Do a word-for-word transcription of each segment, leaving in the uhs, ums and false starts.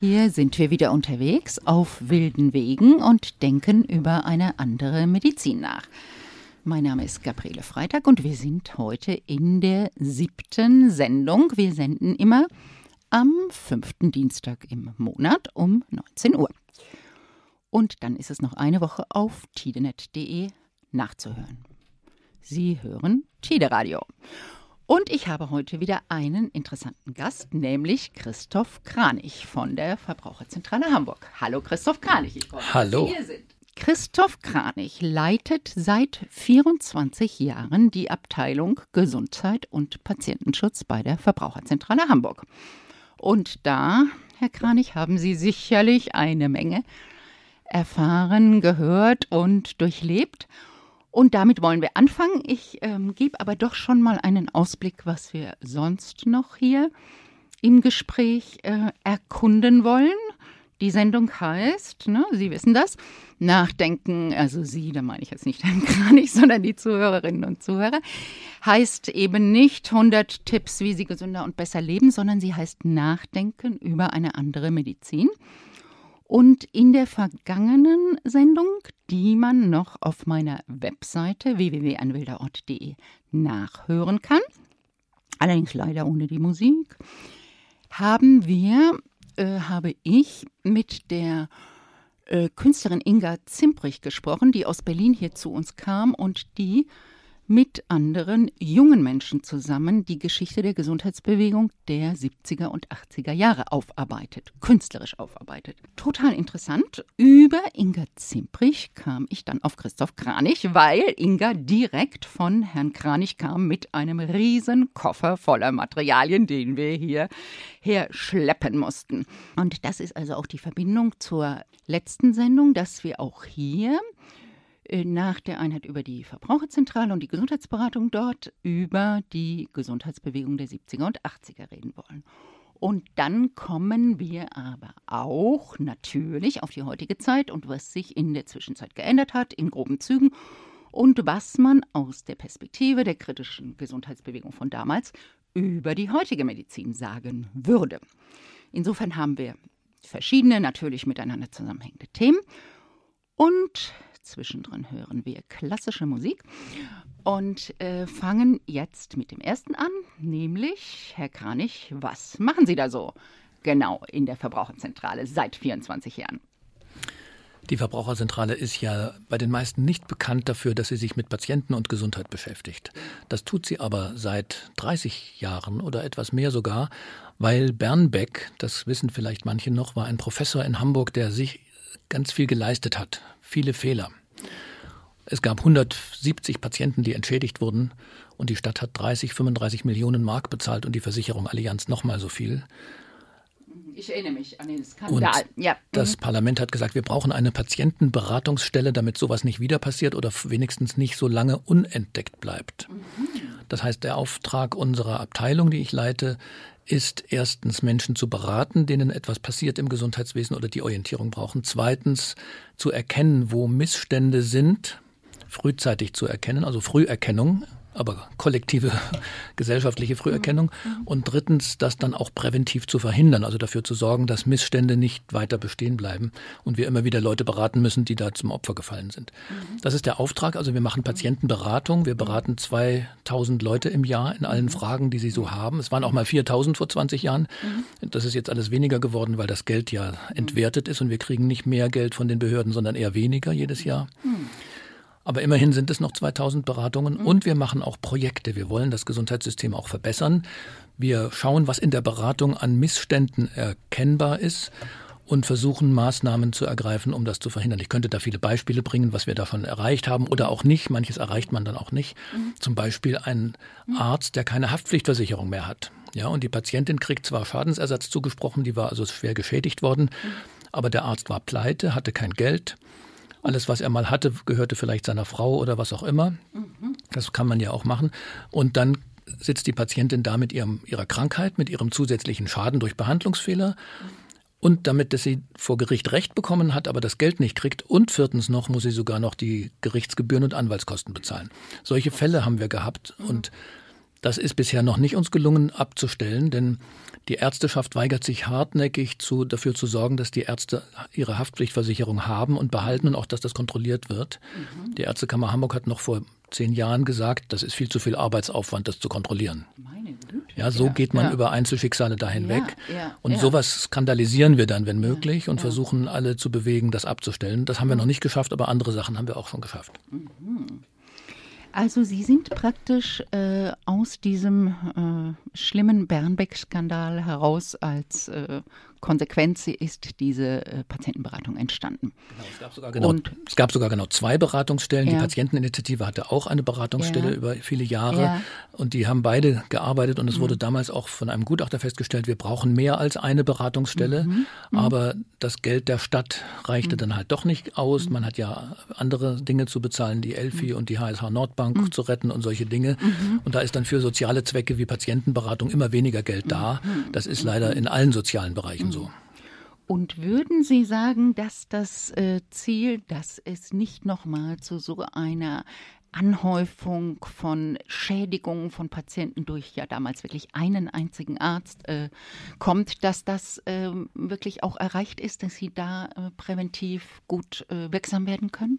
Hier sind wir wieder unterwegs auf wilden Wegen und denken über eine andere Medizin nach. Mein Name ist Gabriele Freitag und wir sind heute in der siebten Sendung. Wir senden immer am fünften Dienstag im Monat um neunzehn Uhr. Und dann ist es noch eine Woche auf tidenet punkt de nachzuhören. Sie hören Tide Radio. Und ich habe heute wieder einen interessanten Gast, nämlich Christoph Kranich von der Verbraucherzentrale Hamburg. Hallo Christoph Kranich, ich freue mich, Hallo. dass Sie hier sind. Christoph Kranich leitet seit vierundzwanzig Jahren die Abteilung Gesundheit und Patientenschutz bei der Verbraucherzentrale Hamburg. Und da, Herr Kranich, haben Sie sicherlich eine Menge erfahren, gehört und durchlebt. Und damit wollen wir anfangen. Ich ähm, gebe aber doch schon mal einen Ausblick, was wir sonst noch hier im Gespräch äh, erkunden wollen. Die Sendung heißt, ne, Sie wissen das, Nachdenken, also Sie, da meine ich jetzt nicht Herrn Kranich, sondern die Zuhörerinnen und Zuhörer, heißt eben nicht hundert Tipps, wie Sie gesünder und besser leben, sondern sie heißt Nachdenken über eine andere Medizin. Und in der vergangenen Sendung, die man noch auf meiner Webseite w w w punkt ein wilder ort punkt de nachhören kann, allerdings leider ohne die Musik, haben wir, äh, habe ich mit der äh, Künstlerin Inga Zimprich gesprochen, die aus Berlin hier zu uns kam und die mit anderen jungen Menschen zusammen die Geschichte der Gesundheitsbewegung der siebziger und achtziger Jahre aufarbeitet, künstlerisch aufarbeitet. Total interessant. Über Inga Zimprich kam ich dann auf Christoph Kranich, weil Inga direkt von Herrn Kranich kam mit einem riesen Koffer voller Materialien, den wir hier herschleppen mussten. Und das ist also auch die Verbindung zur letzten Sendung, dass wir auch hier nach der Einheit über die Verbraucherzentrale und die Gesundheitsberatung dort über die Gesundheitsbewegung der siebziger und achtziger reden wollen. Und dann kommen wir aber auch natürlich auf die heutige Zeit und was sich in der Zwischenzeit geändert hat, in groben Zügen und was man aus der Perspektive der kritischen Gesundheitsbewegung von damals über die heutige Medizin sagen würde. Insofern haben wir verschiedene, natürlich miteinander zusammenhängende Themen und zwischendrin hören wir klassische Musik und äh, fangen jetzt mit dem ersten an, nämlich, Herr Kranich, was machen Sie da so genau in der Verbraucherzentrale seit vierundzwanzig Jahren? Die Verbraucherzentrale ist ja bei den meisten nicht bekannt dafür, dass sie sich mit Patienten und Gesundheit beschäftigt. Das tut sie aber seit dreißig Jahren oder etwas mehr sogar, weil Bernbeck, das wissen vielleicht manche noch, war ein Professor in Hamburg, der sich ganz viel geleistet hat. Viele Fehler. Es gab hundertsiebzig Patienten, die entschädigt wurden und die Stadt hat dreißig, fünfunddreißig Millionen Mark bezahlt und die Versicherung Allianz nochmal so viel. Ich erinnere mich an den Skandal. Und ja. Das Parlament hat gesagt, wir brauchen eine Patientenberatungsstelle, damit sowas nicht wieder passiert oder wenigstens nicht so lange unentdeckt bleibt. Mhm. Das heißt, der Auftrag unserer Abteilung, die ich leite, ist erstens Menschen zu beraten, denen etwas passiert im Gesundheitswesen oder die Orientierung brauchen. Zweitens zu erkennen, wo Missstände sind, frühzeitig zu erkennen, also Früherkennung, aber kollektive gesellschaftliche Früherkennung. Und drittens, das dann auch präventiv zu verhindern, also dafür zu sorgen, dass Missstände nicht weiter bestehen bleiben und wir immer wieder Leute beraten müssen, die da zum Opfer gefallen sind. Das ist der Auftrag, also wir machen Patientenberatung, wir beraten zweitausend Leute im Jahr in allen Fragen, die sie so haben. Es waren auch mal viertausend vor zwanzig Jahren. Das ist jetzt alles weniger geworden, weil das Geld ja entwertet ist und wir kriegen nicht mehr Geld von den Behörden, sondern eher weniger jedes Jahr. Aber immerhin sind es noch zweitausend Beratungen und wir machen auch Projekte. Wir wollen das Gesundheitssystem auch verbessern. Wir schauen, was in der Beratung an Missständen erkennbar ist und versuchen, Maßnahmen zu ergreifen, um das zu verhindern. Ich könnte da viele Beispiele bringen, was wir davon erreicht haben oder auch nicht. Manches erreicht man dann auch nicht. Mhm. Zum Beispiel ein Arzt, der keine Haftpflichtversicherung mehr hat. Ja, und die Patientin kriegt zwar Schadensersatz zugesprochen, die war also schwer geschädigt worden, mhm. aber der Arzt war pleite, hatte kein Geld. Alles, was er mal hatte, gehörte vielleicht seiner Frau oder was auch immer. Mhm. Das kann man ja auch machen. Und dann sitzt die Patientin da mit ihrem, ihrer Krankheit, mit ihrem zusätzlichen Schaden durch Behandlungsfehler. Mhm. Und damit, dass sie vor Gericht Recht bekommen hat, aber das Geld nicht kriegt. Und viertens noch muss sie sogar noch die Gerichtsgebühren und Anwaltskosten bezahlen. Solche Fälle haben wir gehabt. Und Das ist bisher noch nicht uns gelungen abzustellen, denn die Ärzteschaft weigert sich hartnäckig zu, dafür zu sorgen, dass die Ärzte ihre Haftpflichtversicherung haben und behalten und auch, dass das kontrolliert wird. Mhm. Die Ärztekammer Hamburg hat noch vor zehn Jahren gesagt, das ist viel zu viel Arbeitsaufwand, das zu kontrollieren. Meine Güte. Ja, so ja, geht man ja. über Einzelschicksale dahin ja, weg. Ja, und ja. sowas skandalisieren wir dann, wenn möglich, und ja. versuchen alle zu bewegen, das abzustellen. Das haben wir noch nicht geschafft, aber andere Sachen haben wir auch schon geschafft. Mhm. Also Sie sind praktisch äh, aus diesem äh, schlimmen Bernbeck-Skandal heraus als äh, Konsequenz ist diese äh, Patientenberatung entstanden. Genau, es gab sogar genau, und, es gab sogar genau zwei Beratungsstellen. Ja. Die Patienteninitiative hatte auch eine Beratungsstelle ja. über viele Jahre ja. und die haben beide gearbeitet und es mhm. wurde damals auch von einem Gutachter festgestellt, wir brauchen mehr als eine Beratungsstelle, mhm. Mhm. aber das Geld der Stadt reichte mhm. dann halt doch nicht aus. Man hat ja andere Dinge zu bezahlen, die Elfi mhm. und die H S H Nordbank mhm. zu retten und solche Dinge. Mhm. Und da ist dann für soziale Zwecke wie Patientenberatung immer weniger Geld da. Das ist leider in allen sozialen Bereichen so. Und würden Sie sagen, dass das äh, Ziel, dass es nicht nochmal zu so einer Anhäufung von Schädigungen von Patienten durch ja damals wirklich einen einzigen Arzt äh, kommt, dass das äh, wirklich auch erreicht ist, dass Sie da äh, präventiv gut äh, wirksam werden können?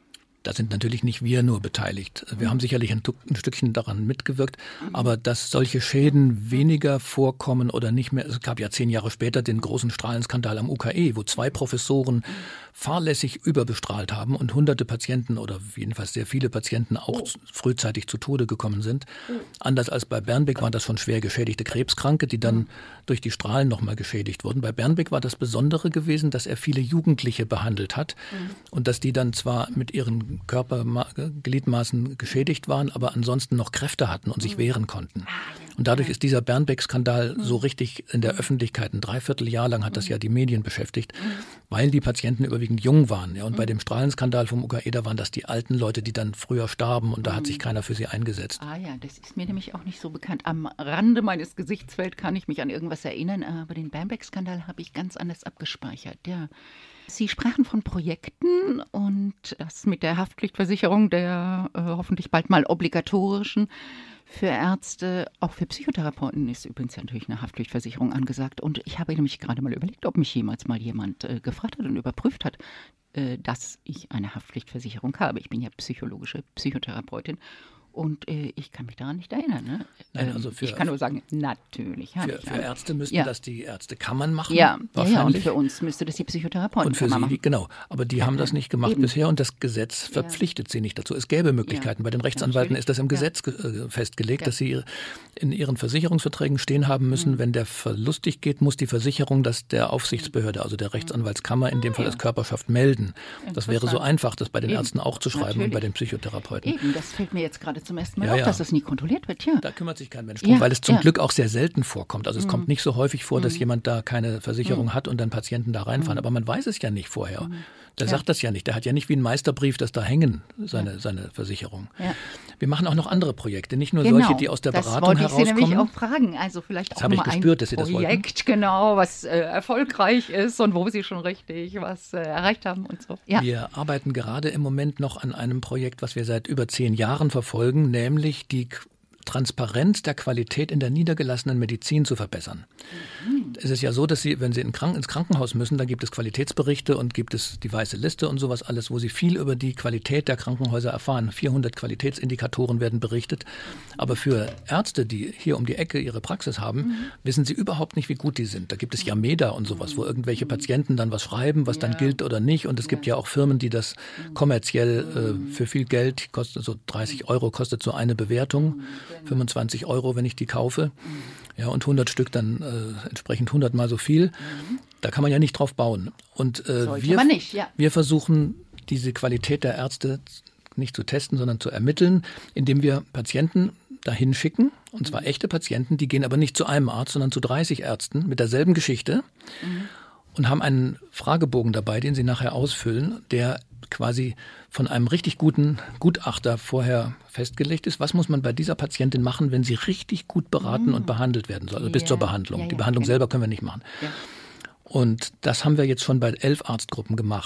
Da sind natürlich nicht wir nur beteiligt. Wir haben sicherlich ein, ein Stückchen daran mitgewirkt, aber dass solche Schäden weniger vorkommen oder nicht mehr. Es gab ja zehn Jahre später den großen Strahlenskandal am U K E, wo zwei Professoren fahrlässig überbestrahlt haben und hunderte Patienten oder jedenfalls sehr viele Patienten auch oh. frühzeitig zu Tode gekommen sind. Oh. Anders als bei Bernbeck waren das schon schwer geschädigte Krebskranke, die dann mhm. durch die Strahlen nochmal geschädigt wurden. Bei Bernbeck war das Besondere gewesen, dass er viele Jugendliche behandelt hat mhm. und dass die dann zwar mit ihren Körpergliedmaßen geschädigt waren, aber ansonsten noch Kräfte hatten und sich wehren konnten. Und dadurch ist dieser Bernbeck-Skandal so richtig in der Öffentlichkeit, ein Dreivierteljahr lang hat das ja die Medien beschäftigt, weil die Patienten überwiegend jung waren. Ja, und bei dem Strahlenskandal vom U K E, da waren das die alten Leute, die dann früher starben und da hat sich keiner für sie eingesetzt. Ah ja, das ist mir nämlich auch nicht so bekannt. Am Rande meines Gesichtsfelds kann ich mich an irgendwas erinnern, aber den Bernbeck-Skandal habe ich ganz anders abgespeichert, ja. Sie sprachen von Projekten und das mit der Haftpflichtversicherung, der äh, hoffentlich bald mal obligatorischen für Ärzte, auch für Psychotherapeuten ist übrigens ja natürlich eine Haftpflichtversicherung angesagt. Und ich habe nämlich gerade mal überlegt, ob mich jemals mal jemand äh, gefragt hat und überprüft hat, äh, dass ich eine Haftpflichtversicherung habe. Ich bin ja psychologische Psychotherapeutin. Und äh, ich kann mich daran nicht erinnern. Ne? Nein, also für, ich kann nur sagen, natürlich. Für, für Ärzte müssten ja. das die Ärztekammern machen. Ja, wahrscheinlich. Ja, und für uns müsste das die Psychotherapeuten und für Sie, machen. Genau, aber die ja, haben das nicht gemacht eben. bisher und das Gesetz verpflichtet ja. sie nicht dazu. Es gäbe Möglichkeiten. Ja. Bei den Rechtsanwälten ist das im Gesetz ja. äh, festgelegt, ja. dass sie in ihren Versicherungsverträgen stehen haben müssen, mhm. wenn der verlustig geht, muss die Versicherung das der Aufsichtsbehörde, also der Rechtsanwaltskammer, in dem Fall als Körperschaft, melden. Das wäre so einfach, das bei den eben. Ärzten auch zu schreiben Natürlich. und bei den Psychotherapeuten. Eben, das fällt mir jetzt gerade zum ersten Mal ja, auf, ja. dass das nie kontrolliert wird. Ja. Da kümmert sich kein Mensch drum, ja. weil es zum ja. Glück auch sehr selten vorkommt. Also es mhm. kommt nicht so häufig vor, dass mhm. jemand da keine Versicherung mhm. hat und dann Patienten da reinfahren. Aber man weiß es ja nicht vorher. Mhm. Der ja. sagt das ja nicht. Der hat ja nicht wie ein Meisterbrief, das da hängen, seine, ja. seine Versicherung. Ja. Wir machen auch noch andere Projekte, nicht nur genau. solche, die aus der das Beratung herauskommen. Das wollte ich Sie nämlich auch fragen. Also vielleicht das auch mal gespürt, ein dass Sie das Projekt, genau, was äh, erfolgreich ist und wo Sie schon richtig was äh, erreicht haben und so. Ja. Wir arbeiten gerade im Moment noch an einem Projekt, was wir seit über zehn Jahren verfolgen, nämlich die Transparenz der Qualität in der niedergelassenen Medizin zu verbessern. Mhm. Es ist ja so, dass Sie, wenn Sie in Kranken- ins Krankenhaus müssen, da gibt es Qualitätsberichte und gibt es die weiße Liste und sowas alles, wo Sie viel über die Qualität der Krankenhäuser erfahren. vierhundert Qualitätsindikatoren werden berichtet. Aber für Ärzte, die hier um die Ecke ihre Praxis haben, mhm. wissen Sie überhaupt nicht, wie gut die sind. Da gibt es Yameda und sowas, wo irgendwelche Patienten dann was schreiben, was ja. dann gilt oder nicht. Und es gibt ja, ja auch Firmen, die das kommerziell äh, für viel Geld, kostet so dreißig Euro, kostet so eine Bewertung. fünfundzwanzig Euro, wenn ich die kaufe. Ja, und hundert Stück dann äh, entsprechend hundert Mal so viel. Mhm. Da kann man ja nicht drauf bauen. Und äh, wir, man nicht, ja. wir versuchen, diese Qualität der Ärzte nicht zu testen, sondern zu ermitteln, indem wir Patienten dahin schicken, und zwar mhm. echte Patienten, die gehen aber nicht zu einem Arzt, sondern zu dreißig Ärzten mit derselben Geschichte mhm. und haben einen Fragebogen dabei, den sie nachher ausfüllen, der quasi von einem richtig guten Gutachter vorher festgelegt ist. Was muss man bei dieser Patientin machen, wenn sie richtig gut beraten mm. und behandelt werden soll? Also yeah. bis zur Behandlung. Ja, ja, Die Behandlung genau. selber können wir nicht machen. Ja. Und das haben wir jetzt schon bei elf Arztgruppen gemacht.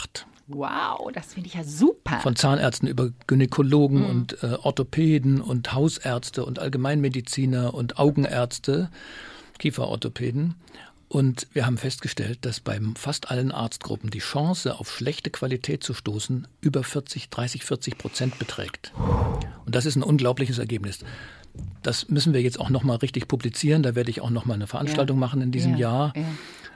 Wow, das finde ich ja super. Von Zahnärzten über Gynäkologen mhm. und äh, Orthopäden und Hausärzte und Allgemeinmediziner und Augenärzte, Kieferorthopäden. Und wir haben festgestellt, dass bei fast allen Arztgruppen die Chance, auf schlechte Qualität zu stoßen, über vierzig, dreißig, vierzig Prozent beträgt. Und das ist ein unglaubliches Ergebnis. Das müssen wir jetzt auch nochmal richtig publizieren. Da werde ich auch nochmal eine Veranstaltung ja. machen in diesem ja. Jahr. Ja.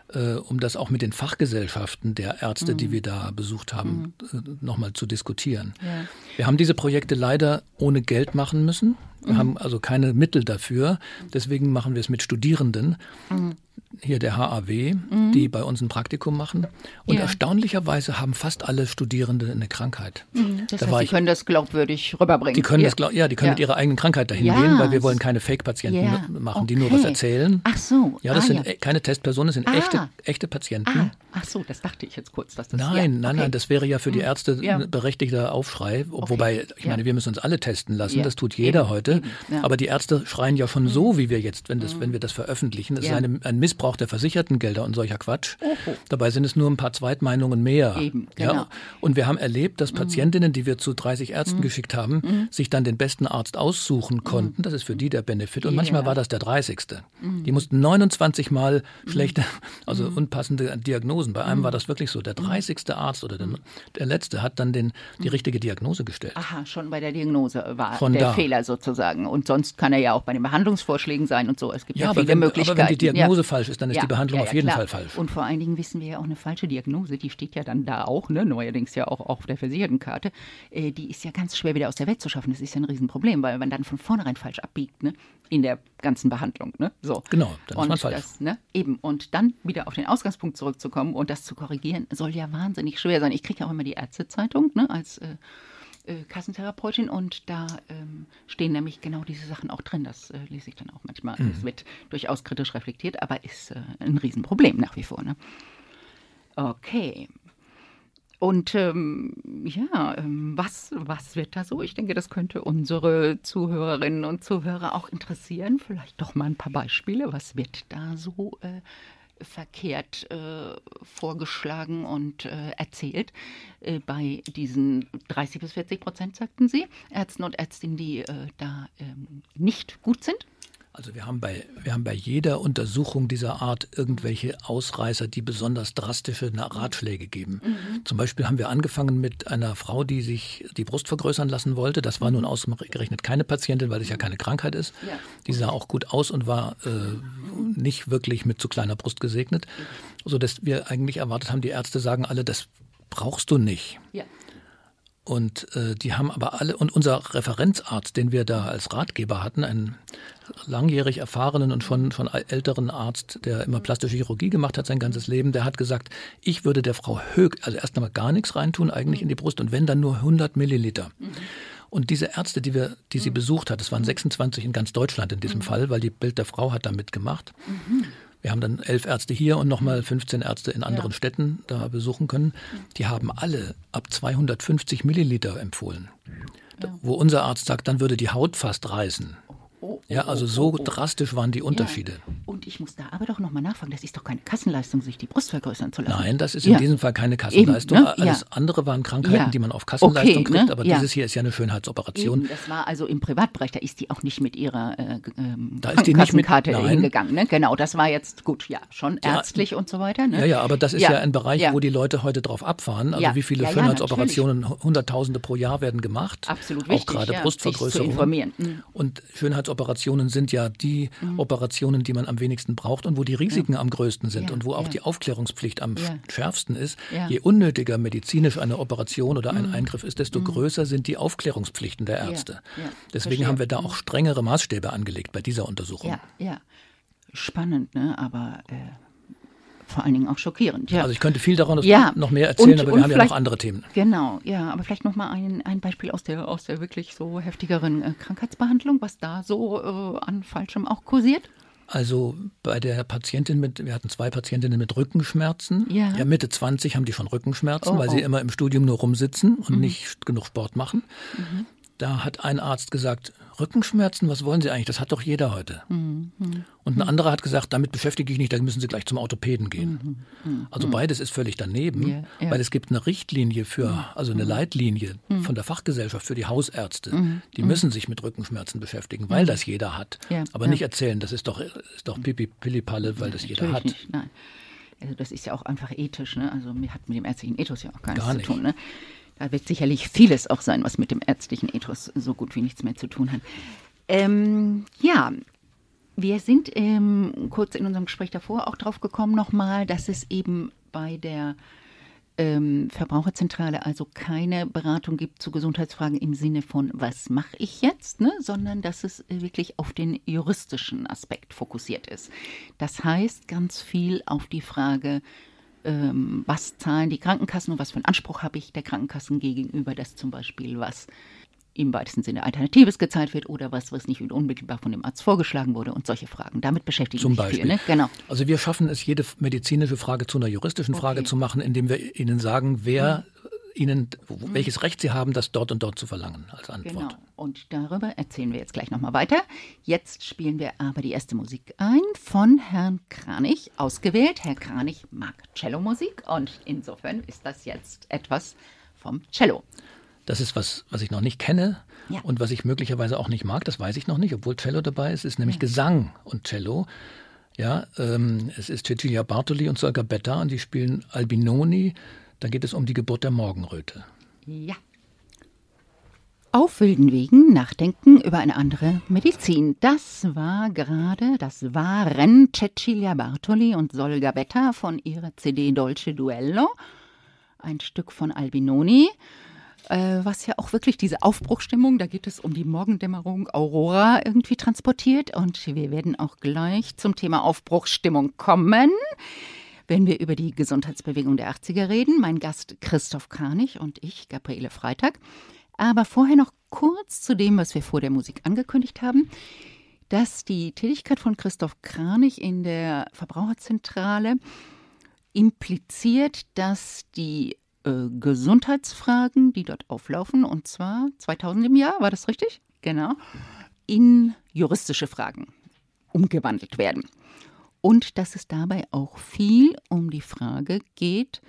um das auch mit den Fachgesellschaften der Ärzte, mhm. die wir da besucht haben, mhm. nochmal zu diskutieren. Ja. Wir haben diese Projekte leider ohne Geld machen müssen. Wir mhm. haben also keine Mittel dafür. Deswegen machen wir es mit Studierenden. Mhm. Hier der H A W, mhm. die bei uns ein Praktikum machen. Und ja. erstaunlicherweise haben fast alle Studierende eine Krankheit. Mhm. Das da heißt, sie ich, können das glaubwürdig rüberbringen. Die können ja. das, ja, die können ja. mit ihrer eigenen Krankheit dahin ja. gehen, weil wir wollen keine Fake-Patienten ja. machen, die okay. nur was erzählen. Ach so. Ja, das ah, sind ja. keine Testpersonen, das sind ah. echte, echte Patienten. Ah. Ach so, das dachte ich jetzt kurz. Dass das, nein, ja. nein, okay. nein, das wäre ja für die Ärzte ja. ein berechtigter Aufschrei. Okay. Wobei, ich meine, ja. wir müssen uns alle testen lassen, ja. das tut jeder eben, heute. Eben. Ja. Aber die Ärzte schreien ja schon mhm. so, wie wir jetzt, wenn, das, mhm. wenn wir das veröffentlichen. Das ja. ist eine, ein Missbrauch der Versichertengelder und solcher Quatsch. Oho. Dabei sind es nur ein paar Zweitmeinungen mehr. Eben, genau. ja? Und wir haben erlebt, dass Patientinnen, die wir zu dreißig Ärzten mhm. geschickt haben, mhm. sich dann den besten Arzt aussuchen konnten. Das ist für die der Benefit. Und ja. manchmal war das der dreißigste. Mhm. Die mussten neunundzwanzig Mal schlechte, also mhm. unpassende Diagnosen. Bei einem mhm. war das wirklich so. Der dreißigste Arzt oder der, der letzte hat dann den, die richtige Diagnose gestellt. Aha, schon bei der Diagnose war Von der da. Fehler sozusagen. Und sonst kann er ja auch bei den Behandlungsvorschlägen sein und so. Es gibt ja, ja viele wenn, Möglichkeiten. Aber wenn die Diagnose ja. falsch ist, dann ist ja. die Behandlung ja, ja, auf jeden klar. Fall falsch. Und vor allen Dingen wissen wir ja auch, eine falsche Diagnose, die steht ja dann da auch, ne? Neuerdings ja auch auf der Versichertenkarte, äh, die ist ja ganz schwer wieder aus der Welt zu schaffen. Das ist ja ein Riesenproblem, weil man dann von vornherein falsch abbiegt, ne? In der ganzen Behandlung. Ne? So. Genau, dann ist und man falsch. Das, ne? Eben. Und dann wieder auf den Ausgangspunkt zurückzukommen und das zu korrigieren, soll ja wahnsinnig schwer sein. Ich kriege ja auch immer die Ärztezeitung, ne? als äh, äh, Kassentherapeutin und da ähm, stehen nämlich genau diese Sachen auch drin. Das äh, lese ich dann auch manchmal. Mhm. Das wird durchaus kritisch reflektiert, aber ist äh, ein Riesenproblem nach wie vor. Ne? Okay. Und ähm, ja, ähm, was, was wird da so? Ich denke, das könnte unsere Zuhörerinnen und Zuhörer auch interessieren. Vielleicht doch mal ein paar Beispiele. Was wird da so äh, verkehrt äh, vorgeschlagen und äh, erzählt äh, bei diesen dreißig bis vierzig Prozent, sagten Sie, Ärzten und Ärztinnen, die äh, da ähm, nicht gut sind? Also wir haben bei, wir haben bei jeder Untersuchung dieser Art irgendwelche Ausreißer, die besonders drastische Ratschläge geben. Mhm. Zum Beispiel haben wir angefangen mit einer Frau, die sich die Brust vergrößern lassen wollte. Das war nun ausgerechnet keine Patientin, weil es ja keine Krankheit ist. Ja. Die sah auch gut aus und war äh, nicht wirklich mit zu kleiner Brust gesegnet. Sodass wir eigentlich erwartet haben, die Ärzte sagen alle, das brauchst du nicht. Ja. Und äh, die haben aber alle, und unser Referenzarzt, den wir da als Ratgeber hatten, einen langjährig erfahrenen und schon, schon älteren Arzt, der immer plastische Chirurgie gemacht hat sein ganzes Leben, der hat gesagt, ich würde der Frau Höck, also erst einmal gar nichts reintun eigentlich in die Brust und wenn, dann nur hundert Milliliter. Mhm. Und diese Ärzte, die wir, die sie besucht hat, es waren sechsundzwanzig in ganz Deutschland in diesem mhm. Fall, weil die Bild der Frau hat da mitgemacht. Mhm. Wir haben dann elf Ärzte hier und nochmal fünfzehn Ärzte in anderen ja. Städten da besuchen können. Die haben alle ab zweihundertfünfzig Milliliter empfohlen. Ja. Wo unser Arzt sagt, dann würde die Haut fast reißen. Oh, oh, ja, also so oh, oh, oh. drastisch waren die Unterschiede. Ja. Und ich muss da aber doch nochmal nachfragen, das ist doch keine Kassenleistung, sich die Brust vergrößern zu lassen. Nein, das ist in ja. diesem Fall keine Kassenleistung. Eben, ne? Alles ja. andere waren Krankheiten, ja. die man auf Kassenleistung okay, kriegt, ne? aber ja. dieses hier ist ja eine Schönheitsoperation. Eben, das war also im Privatbereich, da ist die auch nicht mit ihrer äh, ähm, da ist die nicht mit, Kassenkarte hingegangen. Ne? Genau, das war jetzt gut, ja, schon ärztlich ja. und so weiter. Ne? Ja, ja, aber das ist ja, ja ein Bereich, ja. wo die Leute heute drauf abfahren. Also wie viele Schönheitsoperationen, Hunderttausende pro Jahr werden gemacht. Absolut auch wichtig, gerade ja, Brustvergrößerung. sich zu informieren. Mhm. Und Schönheitsoperationen sind ja die mhm. Operationen, die man am wenigsten braucht und wo die Risiken ja. am größten sind ja. und wo auch ja. die Aufklärungspflicht am ja. schärfsten ist. Ja. Je unnötiger medizinisch eine Operation oder ein mhm. Eingriff ist, desto mhm. größer sind die Aufklärungspflichten der Ärzte. Ja. Ja. Deswegen Verstehe. haben wir da auch strengere Maßstäbe angelegt bei dieser Untersuchung. Ja, ja. Spannend, ne? aber äh, vor allen Dingen auch schockierend. Ja. Also ich könnte viel daran ja. noch mehr erzählen, und, aber wir haben ja noch andere Themen. Genau, ja, aber vielleicht noch mal ein, ein Beispiel aus der, aus der wirklich so heftigeren äh, Krankheitsbehandlung, was da so äh, an Falschem auch kursiert. Also bei der Patientin mit, wir hatten zwei Patientinnen mit Rückenschmerzen. Ja, ja Mitte zwanzig haben die schon Rückenschmerzen, oh, weil oh. sie immer im Studium nur rumsitzen und mhm. nicht genug Sport machen. Mhm. Da hat ein Arzt gesagt, Rückenschmerzen, was wollen Sie eigentlich? Das hat doch jeder heute. Mhm. Und ein anderer hat gesagt, damit beschäftige ich mich nicht, da müssen Sie gleich zum Orthopäden gehen. Mhm. Also beides ist völlig daneben, ja, ja. weil es gibt eine Richtlinie für, also eine Leitlinie mhm. von der Fachgesellschaft für die Hausärzte. Mhm. Die müssen sich mit Rückenschmerzen beschäftigen, weil mhm. das jeder hat. Ja, Aber ja. nicht erzählen, das ist doch, ist doch Pipi, Pillipalle, weil ja, das jeder hat. Nicht, nein. Also das ist ja auch einfach ethisch, ne? Also hat mit dem ärztlichen Ethos ja auch gar nichts gar nicht. zu tun, ne? Da wird sicherlich vieles auch sein, was mit dem ärztlichen Ethos so gut wie nichts mehr zu tun hat. Ähm, ja, wir sind ähm, kurz in unserem Gespräch davor auch drauf gekommen nochmal, dass es eben bei der ähm, Verbraucherzentrale also keine Beratung gibt zu Gesundheitsfragen im Sinne von, was mache ich jetzt, ne? Sondern dass es wirklich auf den juristischen Aspekt fokussiert ist. Das heißt ganz viel auf die Frage, Ähm, was zahlen die Krankenkassen und was für einen Anspruch habe ich der Krankenkassen gegenüber, dass zum Beispiel was im weitesten Sinne Alternatives gezahlt wird oder was, was nicht unmittelbar von dem Arzt vorgeschlagen wurde und solche Fragen. Damit beschäftigen zum sich Beispiel. viel. Ne? Genau. Also wir schaffen es, jede medizinische Frage zu einer juristischen okay. Frage zu machen, indem wir Ihnen sagen, wer mhm. Ihnen, welches Recht Sie haben, das dort und dort zu verlangen als Antwort. Genau. Und darüber erzählen wir jetzt gleich nochmal weiter. Jetzt spielen wir aber die erste Musik ein von Herrn Kranich, ausgewählt. Herr Kranich mag Cellomusik und insofern ist das jetzt etwas vom Cello. Das ist was, was ich noch nicht kenne ja. und was ich möglicherweise auch nicht mag, das weiß ich noch nicht, obwohl Cello dabei ist, ist nämlich ja. Gesang und Cello. Ja, ähm, es ist Cecilia Bartoli und Sol Gabetta und die spielen Albinoni. Da geht es um die Geburt der Morgenröte. Ja. Auf wilden Wegen nachdenken über eine andere Medizin. Das war gerade, das waren Cecilia Bartoli und Sol Gabetta von ihrer C D Dolce Duello. Ein Stück von Albinoni, äh, was ja auch wirklich diese Aufbruchstimmung, da geht es um die Morgendämmerung, Aurora irgendwie transportiert. Und wir werden auch gleich zum Thema Aufbruchsstimmung kommen, wenn wir über die Gesundheitsbewegung der achtziger reden. Mein Gast Christoph Kranich und ich, Gabriele Freitag. Aber vorher noch kurz zu dem, was wir vor der Musik angekündigt haben, dass die Tätigkeit von Christoph Kranich in der Verbraucherzentrale impliziert, dass die äh, Gesundheitsfragen, die dort auflaufen, und zwar zweitausend im Jahr, war das richtig? Genau, in juristische Fragen umgewandelt werden. Und dass es dabei auch viel um die Frage geht,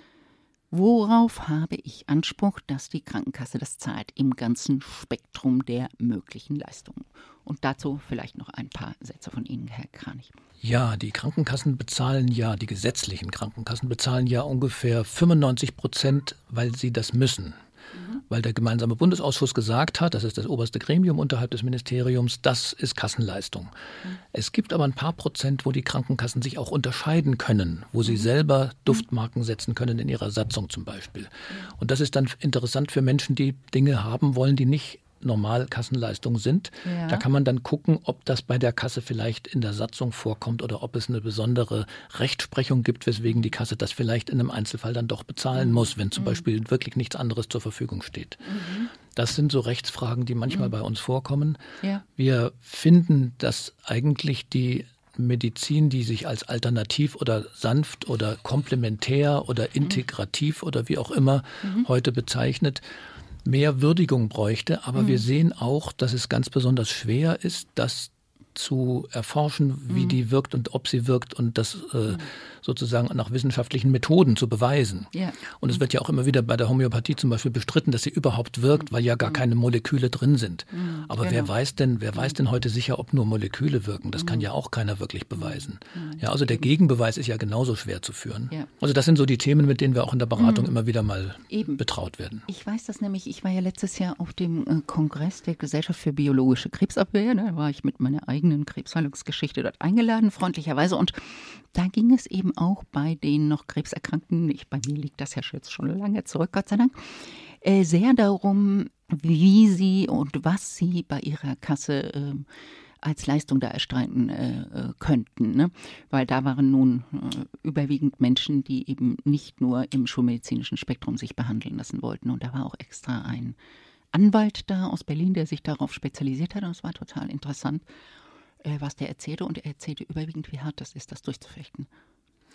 worauf habe ich Anspruch, dass die Krankenkasse das zahlt im ganzen Spektrum der möglichen Leistungen. Und dazu vielleicht noch ein paar Sätze von Ihnen, Herr Kranich. Ja, die Krankenkassen bezahlen ja, die gesetzlichen Krankenkassen bezahlen ja ungefähr fünfundneunzig Prozent, weil sie das müssen. Weil der gemeinsame Bundesausschuss gesagt hat, das ist das oberste Gremium unterhalb des Ministeriums, das ist Kassenleistung. Mhm. Es gibt aber ein paar Prozent, wo die Krankenkassen sich auch unterscheiden können, wo sie selber Duftmarken setzen können in ihrer Satzung zum Beispiel. Und das ist dann interessant für Menschen, die Dinge haben wollen, die nicht normal Kassenleistungen sind. Ja. Da kann man dann gucken, ob das bei der Kasse vielleicht in der Satzung vorkommt oder ob es eine besondere Rechtsprechung gibt, weswegen die Kasse das vielleicht in einem Einzelfall dann doch bezahlen mhm. muss, wenn zum mhm. Beispiel wirklich nichts anderes zur Verfügung steht. Mhm. Das sind so Rechtsfragen, die manchmal mhm. bei uns vorkommen. Ja. Wir finden, dass eigentlich die Medizin, die sich als alternativ oder sanft oder komplementär oder integrativ mhm. oder wie auch immer mhm. heute bezeichnet, mehr Würdigung bräuchte, aber mhm. wir sehen auch, dass es ganz besonders schwer ist, das zu erforschen, wie mhm. die wirkt und ob sie wirkt und das äh, mhm. sozusagen nach wissenschaftlichen Methoden zu beweisen. Ja. Und es wird ja auch immer wieder bei der Homöopathie zum Beispiel bestritten, dass sie überhaupt wirkt, weil ja gar keine Moleküle drin sind. Mhm. Aber genau. wer weiß denn, wer weiß denn heute sicher, ob nur Moleküle wirken? Das mhm. kann ja auch keiner wirklich beweisen. Mhm. Ja, also der Gegenbeweis ist ja genauso schwer zu führen. Ja. Also das sind so die Themen, mit denen wir auch in der Beratung mhm. immer wieder mal Eben. betraut werden. Ich weiß das nämlich, ich war ja letztes Jahr auf dem äh, Kongress der Gesellschaft für biologische Krebsabwehr, da war ich mit meiner eigenen Krebsheilungsgeschichte dort eingeladen, freundlicherweise. Und da ging es eben auch bei den noch Krebserkrankten, ich, bei mir liegt das ja jetzt schon lange zurück, Gott sei Dank, äh, sehr darum, wie sie und was sie bei ihrer Kasse äh, als Leistung da erstreiten äh, könnten. Ne? Weil da waren nun äh, überwiegend Menschen, die eben nicht nur im schulmedizinischen Spektrum sich behandeln lassen wollten. Und da war auch extra ein Anwalt da aus Berlin, der sich darauf spezialisiert hat. Und es war total interessant, was der erzählte, und er erzählte überwiegend, wie hart das ist, das durchzufechten.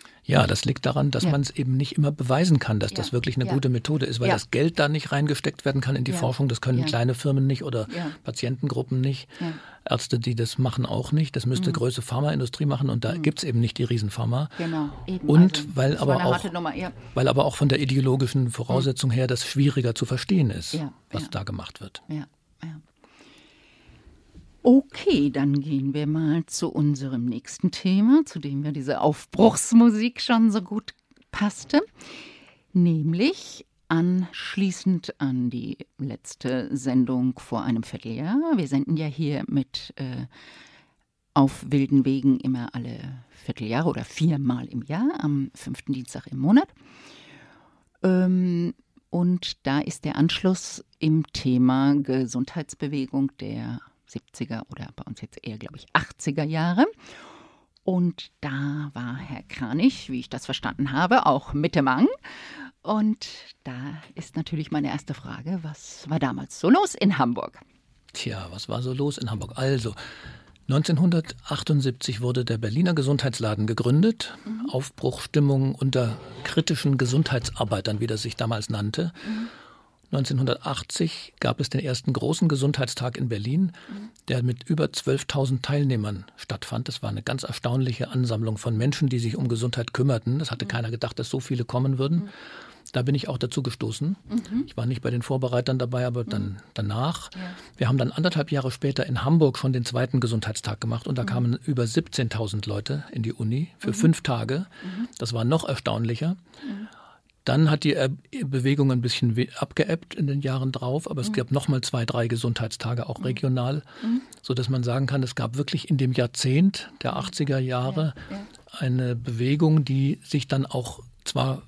Ja, das liegt daran, dass ja. man es eben nicht immer beweisen kann, dass ja. das wirklich eine ja. gute Methode ist, weil ja. das Geld da nicht reingesteckt werden kann in die ja. Forschung. Das können ja. kleine Firmen nicht oder ja. Patientengruppen nicht. Ja. Ärzte, die das machen, auch nicht. Das müsste mhm. größere Pharmaindustrie machen und da mhm. gibt es eben nicht die Riesenpharma. Genau, eben. Und also, weil, aber auch, Nummer, ja. weil aber auch von der ideologischen Voraussetzung her das schwieriger zu verstehen ist, ja. was ja. da gemacht wird. Ja, ja. Okay, dann gehen wir mal zu unserem nächsten Thema, zu dem ja diese Aufbruchsmusik schon so gut passte, nämlich anschließend an die letzte Sendung vor einem Vierteljahr. Wir senden ja hier mit äh, Auf wilden Wegen immer alle Vierteljahre oder viermal im Jahr, am fünften Dienstag im Monat. Ähm, und da ist der Anschluss im Thema Gesundheitsbewegung der siebziger oder bei uns jetzt eher, glaube ich, achtziger Jahre. Und da war Herr Kranich, wie ich das verstanden habe, auch mit dem Mang. Und da ist natürlich meine erste Frage, was war damals so los in Hamburg? Tja, was war so los in Hamburg? Also, neunzehnhundertachtundsiebzig wurde der Berliner Gesundheitsladen gegründet. Mhm. Aufbruchsstimmung unter kritischen Gesundheitsarbeitern, wie das sich damals nannte. Mhm. neunzehnhundertachtzig gab es den ersten großen Gesundheitstag in Berlin, der mit über zwölftausend Teilnehmern stattfand. Das war eine ganz erstaunliche Ansammlung von Menschen, die sich um Gesundheit kümmerten. Das hatte mhm. keiner gedacht, dass so viele kommen würden. Mhm. Da bin ich auch dazu gestoßen. Mhm. Ich war nicht bei den Vorbereitern dabei, aber dann mhm. danach. Ja. Wir haben dann anderthalb Jahre später in Hamburg schon den zweiten Gesundheitstag gemacht und da mhm. kamen über siebzehntausend Leute in die Uni für mhm. fünf Tage. Mhm. Das war noch erstaunlicher. Mhm. Dann hat die Bewegung ein bisschen abgeebbt in den Jahren drauf, aber es mhm. gab nochmal zwei, drei Gesundheitstage, auch regional, mhm. sodass man sagen kann, es gab wirklich in dem Jahrzehnt der achtziger Jahre ja, ja. eine Bewegung, die sich dann auch zwar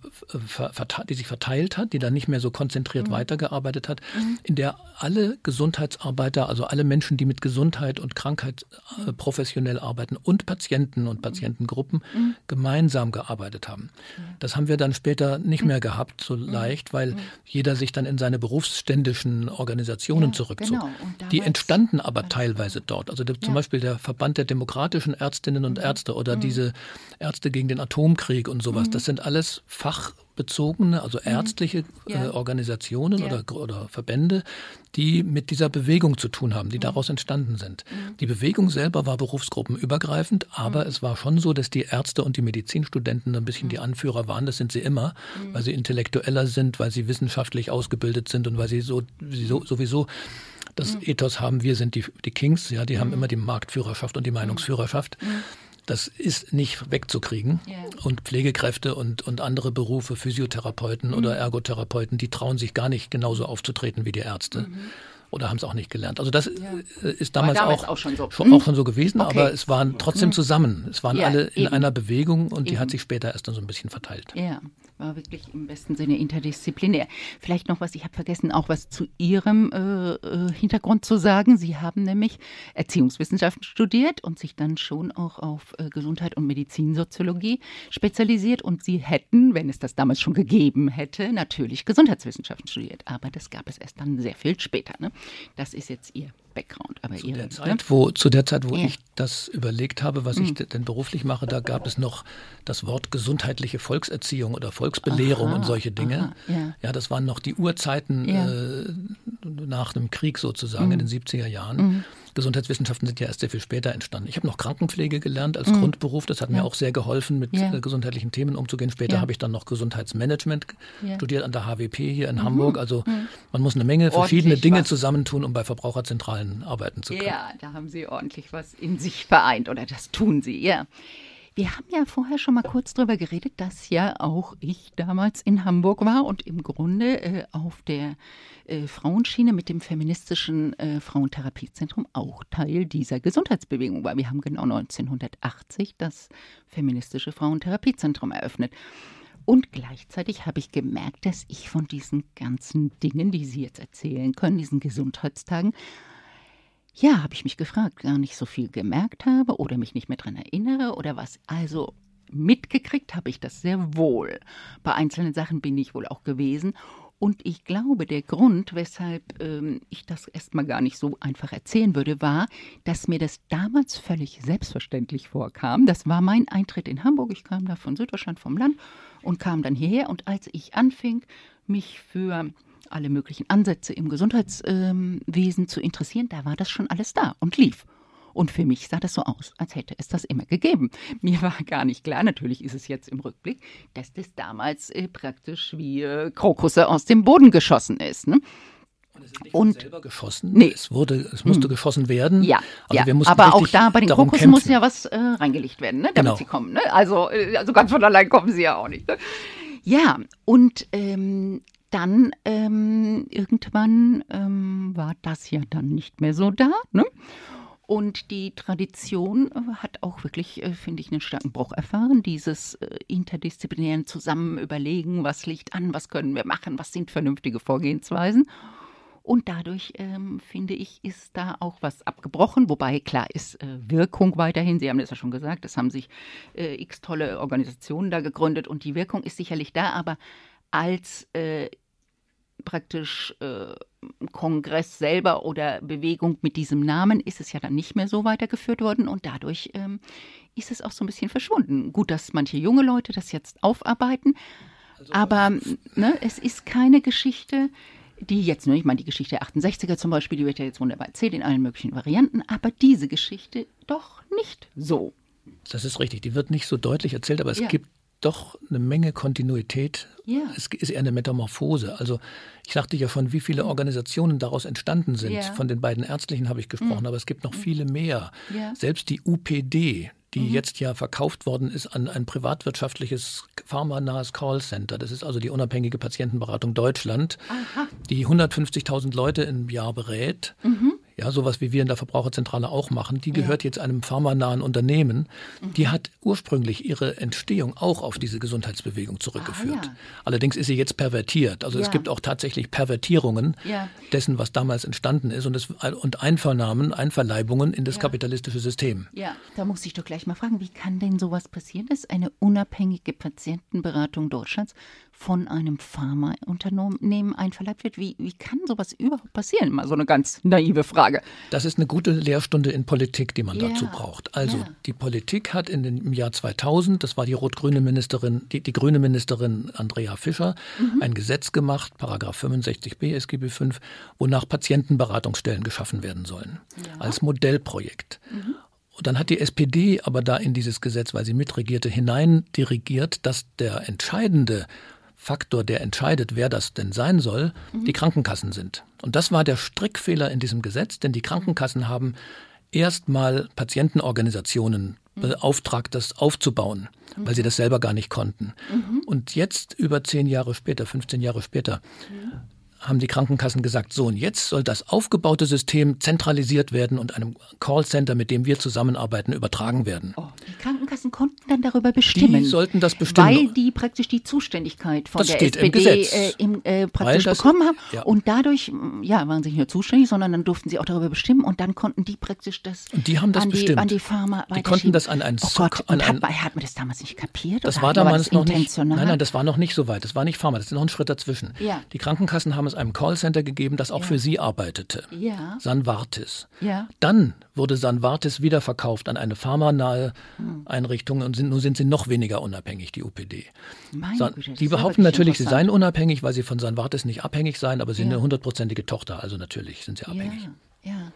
die sich verteilt hat, die dann nicht mehr so konzentriert mhm. weitergearbeitet hat, mhm. in der alle Gesundheitsarbeiter, also alle Menschen, die mit Gesundheit und Krankheit äh, professionell arbeiten und Patienten und Patientengruppen mhm. gemeinsam gearbeitet haben. Das haben wir dann später nicht mehr gehabt, so leicht, weil jeder sich dann in seine berufsständischen Organisationen ja, zurückzog. Genau. Die entstanden aber teilweise dort. Also der, ja. zum Beispiel der Verband der demokratischen Ärztinnen und Ärzte oder mhm. diese Ärzte gegen den Atomkrieg und sowas, mhm. das sind alles fachbezogene, also ärztliche ja. äh, Organisationen ja. oder, oder Verbände, die mit dieser Bewegung zu tun haben, die mhm. daraus entstanden sind. Mhm. Die Bewegung selber war berufsgruppenübergreifend, aber mhm. es war schon so, dass die Ärzte und die Medizinstudenten ein bisschen mhm. die Anführer waren. Das sind sie immer, mhm. weil sie intellektueller sind, weil sie wissenschaftlich ausgebildet sind und weil sie so, so sowieso das mhm. Ethos haben, wir sind die, die Kings, ja, die mhm. haben immer die Marktführerschaft und die Meinungsführerschaft. Mhm. Das ist nicht wegzukriegen. Yeah. Und Pflegekräfte und, und andere Berufe, Physiotherapeuten mhm. oder Ergotherapeuten, die trauen sich gar nicht genauso aufzutreten wie die Ärzte. Mhm. Oder haben es auch nicht gelernt. Also das ja. ist damals, damals auch, auch, schon so. schon, auch schon so gewesen, okay. aber es waren trotzdem zusammen. Es waren ja, alle in eben. einer Bewegung und eben. die hat sich später erst dann so ein bisschen verteilt. Ja, war wirklich im besten Sinne interdisziplinär. Vielleicht noch was, ich habe vergessen, auch was zu Ihrem äh, Hintergrund zu sagen. Sie haben nämlich Erziehungswissenschaften studiert und sich dann schon auch auf äh, Gesundheit und Medizinsoziologie spezialisiert. Und Sie hätten, wenn es das damals schon gegeben hätte, natürlich Gesundheitswissenschaften studiert. Aber das gab es erst dann sehr viel später, ne? Das ist jetzt Ihr Background. Aber zu, Ihre, der Zeit, ne? wo, zu der Zeit, wo ja. ich das überlegt habe, was mhm. ich denn beruflich mache, da gab es noch das Wort gesundheitliche Volkserziehung oder Volksbelehrung aha, und solche Dinge. Aha, ja. ja, das waren noch die Urzeiten ja. äh, nach dem Krieg sozusagen mhm. in den siebziger Jahren. Mhm. Gesundheitswissenschaften sind ja erst sehr viel später entstanden. Ich habe noch Krankenpflege gelernt als mhm. Grundberuf. Das hat ja. mir auch sehr geholfen, mit ja. gesundheitlichen Themen umzugehen. Später ja. habe ich dann noch Gesundheitsmanagement ja. studiert an der H W P hier in mhm. Hamburg. Also mhm. man muss eine Menge verschiedene ordentlich Dinge was. zusammentun, um bei Verbraucherzentralen arbeiten zu können. Ja, da haben Sie ordentlich was in sich vereint oder das tun Sie, ja. Wir haben ja vorher schon mal kurz darüber geredet, dass ja auch ich damals in Hamburg war und im Grunde äh, auf der äh, Frauenschiene mit dem feministischen äh, Frauentherapiezentrum auch Teil dieser Gesundheitsbewegung war. Wir haben genau neunzehnhundertachtzig das feministische Frauentherapiezentrum eröffnet. Und gleichzeitig habe ich gemerkt, dass ich von diesen ganzen Dingen, die Sie jetzt erzählen können, diesen Gesundheitstagen, ja, habe ich mich gefragt, gar nicht so viel gemerkt habe oder mich nicht mehr dran erinnere oder was. Also mitgekriegt habe ich das sehr wohl. Bei einzelnen Sachen bin ich wohl auch gewesen. Und ich glaube, der Grund, weshalb ähm, ich das erstmal gar nicht so einfach erzählen würde, war, dass mir das damals völlig selbstverständlich vorkam. Das war mein Eintritt in Hamburg. Ich kam da von Süddeutschland, vom Land und kam dann hierher. Und als ich anfing, mich für alle möglichen Ansätze im Gesundheitswesen ähm, zu interessieren, da war das schon alles da und lief. Und für mich sah das so aus, als hätte es das immer gegeben. Mir war gar nicht klar, natürlich ist es jetzt im Rückblick, dass das damals äh, praktisch wie äh, Krokusse aus dem Boden geschossen ist. Ne? Und es ist nicht und, selber geschossen, nee. es, wurde, es musste hm. geschossen werden. Ja, also ja. wir mussten aber auch da bei den Krokussen kämpfen. muss ja was äh, reingelegt werden, ne, damit genau. sie kommen. Ne? Also, äh, also ganz von allein kommen sie ja auch nicht. Ne? Ja, und ähm, dann ähm, irgendwann ähm, war das ja dann nicht mehr so da, ne? Und die Tradition hat auch wirklich, äh, finde ich, einen starken Bruch erfahren. Dieses äh, interdisziplinären Zusammenüberlegen, was liegt an, was können wir machen, was sind vernünftige Vorgehensweisen. Und dadurch, ähm, finde ich, ist da auch was abgebrochen. Wobei, klar, ist äh, Wirkung weiterhin. Sie haben das ja schon gesagt, es haben sich äh, x tolle Organisationen da gegründet und die Wirkung ist sicherlich da. Aber als äh, praktisch äh, Kongress selber oder Bewegung mit diesem Namen ist es ja dann nicht mehr so weitergeführt worden und dadurch ähm, ist es auch so ein bisschen verschwunden. Gut, dass manche junge Leute das jetzt aufarbeiten, also, aber ne, es ist keine Geschichte, die jetzt, ne, ich meine die Geschichte der achtundsechziger zum Beispiel, die wird ja jetzt wunderbar erzählt in allen möglichen Varianten, aber diese Geschichte doch nicht so. Das ist richtig, die wird nicht so deutlich erzählt, aber es ja. gibt doch eine Menge Kontinuität. Ja. Es ist eher eine Metamorphose. Also ich sagte ja schon, wie viele Organisationen daraus entstanden sind. Ja. Von den beiden ärztlichen habe ich gesprochen, mhm. aber es gibt noch viele mehr. Ja. Selbst die U P D, die mhm. jetzt ja verkauft worden ist an ein privatwirtschaftliches, pharmanahes Callcenter. Das ist also die unabhängige Patientenberatung Deutschland, Aha. die hundertfünfzigtausend Leute im Jahr berät. Mhm. Ja, sowas wie wir in der Verbraucherzentrale auch machen, die gehört ja. jetzt einem pharmanahen Unternehmen. Mhm. Die hat ursprünglich ihre Entstehung auch auf diese Gesundheitsbewegung zurückgeführt. Ah, ja. Allerdings ist sie jetzt pervertiert. Also ja. es gibt auch tatsächlich Pervertierungen ja. dessen, was damals entstanden ist und, es, und Einvernahmen, Einverleibungen in das ja. kapitalistische System. Ja, da muss ich doch gleich mal fragen, wie kann denn sowas passieren, dass eine unabhängige Patientenberatung Deutschlands von einem Pharmaunternehmen einverleibt wird? Wie, wie kann sowas überhaupt passieren? Mal so eine ganz naive Frage. Das ist eine gute Lehrstunde in Politik, die man ja, dazu braucht. Also ja. die Politik hat in den, im Jahr zweitausend, das war die rot-grüne Ministerin, die, die grüne Ministerin Andrea Fischer, mhm. ein Gesetz gemacht, Paragraph fünfundsechzig b S G B fünf, wonach Patientenberatungsstellen geschaffen werden sollen, ja. als Modellprojekt. Mhm. Und dann hat die S P D aber da in dieses Gesetz, weil sie mitregierte, hineindirigiert, dass der entscheidende Faktor, der entscheidet, wer das denn sein soll, mhm. die Krankenkassen sind. Und das war der Strickfehler in diesem Gesetz, denn die Krankenkassen haben erstmal Patientenorganisationen mhm. beauftragt, das aufzubauen, mhm. weil sie das selber gar nicht konnten. Mhm. Und jetzt, über zehn Jahre später, fünfzehn Jahre später, mhm. haben die Krankenkassen gesagt, so und jetzt soll das aufgebaute System zentralisiert werden und einem Callcenter, mit dem wir zusammenarbeiten, übertragen werden. Oh, die Krankenkassen konnten dann darüber bestimmen. Die sollten das bestimmen. Weil die praktisch die Zuständigkeit von das der steht S P D im Gesetz. Äh, im, äh, praktisch das, bekommen haben. Ja. Und dadurch ja, waren sie nicht nur zuständig, sondern dann durften sie auch darüber bestimmen und dann konnten die praktisch das, und die haben das an, bestimmt. Die, an die Pharma Die konnten das an einen Oh Gott, an und ein, hat, hat man das damals nicht kapiert? Das oder war damals das noch nicht. intentional? Nein, nein, das war noch nicht so weit. Das war nicht Pharma, das ist noch ein Schritt dazwischen. Ja. Die Krankenkassen haben es einem Callcenter gegeben, das auch ja. für sie arbeitete. Ja. Sanvartis. Ja. Dann wurde Sanvartis wiederverkauft an eine pharmanahe hm. Einrichtung und sind, nun sind sie noch weniger unabhängig, die U P D. Meine Güte, die behaupten natürlich, sie seien unabhängig, weil sie von Sanvartis nicht abhängig seien, aber sie sind ja. eine hundertprozentige Tochter, also natürlich sind sie abhängig. Ja, ja.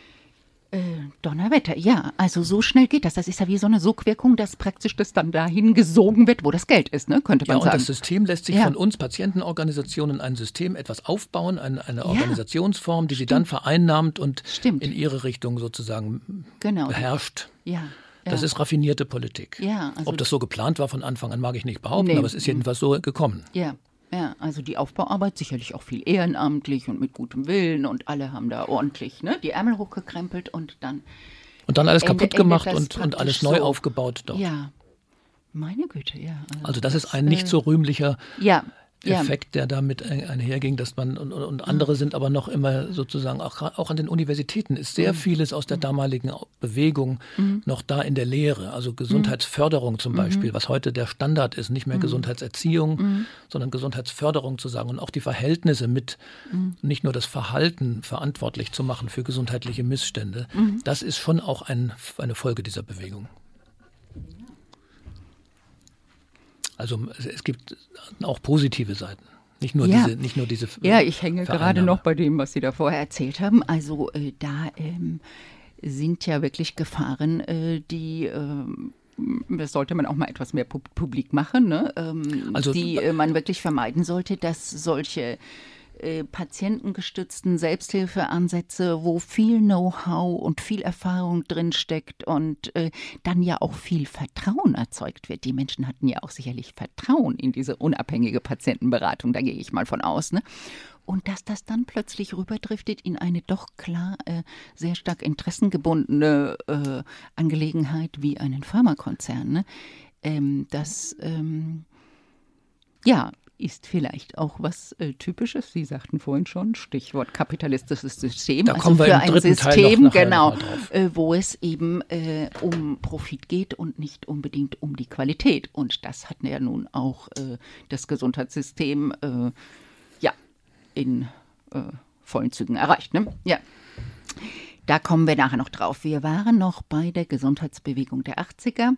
Äh, Donnerwetter, ja, also so schnell geht das. Das ist ja wie so eine Sogwirkung, dass praktisch das dann dahin gesogen wird, wo das Geld ist, ne? Könnte man ja, und sagen. Das System lässt sich ja. von uns Patientenorganisationen ein System etwas aufbauen, eine, eine ja. Organisationsform, die Stimmt. sie dann vereinnahmt und Stimmt. in ihre Richtung sozusagen genau. beherrscht. Ja. Ja. Das ist raffinierte Politik. Ja, also ob das so geplant war von Anfang an, mag ich nicht behaupten, nee. aber es ist jedenfalls so gekommen. Ja. Ja, also die Aufbauarbeit sicherlich auch viel ehrenamtlich und mit gutem Willen und alle haben da ordentlich ne, die Ärmel hochgekrempelt und dann Und dann alles Ende, kaputt Ende gemacht und, und alles neu so. aufgebaut. Doch. Ja, meine Güte, ja. Also, also das ist ein nicht so rühmlicher ja. Effekt, der damit einherging, dass man und, und andere sind aber noch immer sozusagen auch, auch an den Universitäten ist sehr vieles aus der damaligen Bewegung mhm. noch da in der Lehre. Also Gesundheitsförderung zum Beispiel, mhm. was heute der Standard ist, nicht mehr mhm. Gesundheitserziehung, mhm. sondern Gesundheitsförderung zu sagen und auch die Verhältnisse mit, mhm. nicht nur das Verhalten verantwortlich zu machen für gesundheitliche Missstände. Mhm. Das ist schon auch ein, eine Folge dieser Bewegung. Also es gibt auch positive Seiten, nicht nur ja. diese, nicht nur diese. Ja, ich hänge gerade noch bei dem, was Sie da vorher erzählt haben. Also äh, da ähm, sind ja wirklich Gefahren, äh, die äh, das sollte man auch mal etwas mehr pub- publik machen, ne? ähm, also, die äh, man wirklich vermeiden sollte, dass solche Äh, patientengestützten Selbsthilfeansätze, wo viel Know-how und viel Erfahrung drin steckt und äh, dann ja auch viel Vertrauen erzeugt wird. Die Menschen hatten ja auch sicherlich Vertrauen in diese unabhängige Patientenberatung, da gehe ich mal von aus, ne? Und dass das dann plötzlich rüberdriftet in eine doch klar äh, sehr stark interessengebundene äh, Angelegenheit wie einen Pharmakonzern, ne? ähm, das ähm, ja ist vielleicht auch was äh, Typisches. Sie sagten vorhin schon, Stichwort kapitalistisches System. Da also kommen wir für im ein dritten System, Teil noch genau, äh, wo es eben äh, um Profit geht und nicht unbedingt um die Qualität. Und das hat ja nun auch äh, das Gesundheitssystem äh, ja in äh, vollen Zügen erreicht. Ne? Ja. Da kommen wir nachher noch drauf. Wir waren noch bei der Gesundheitsbewegung der achtziger.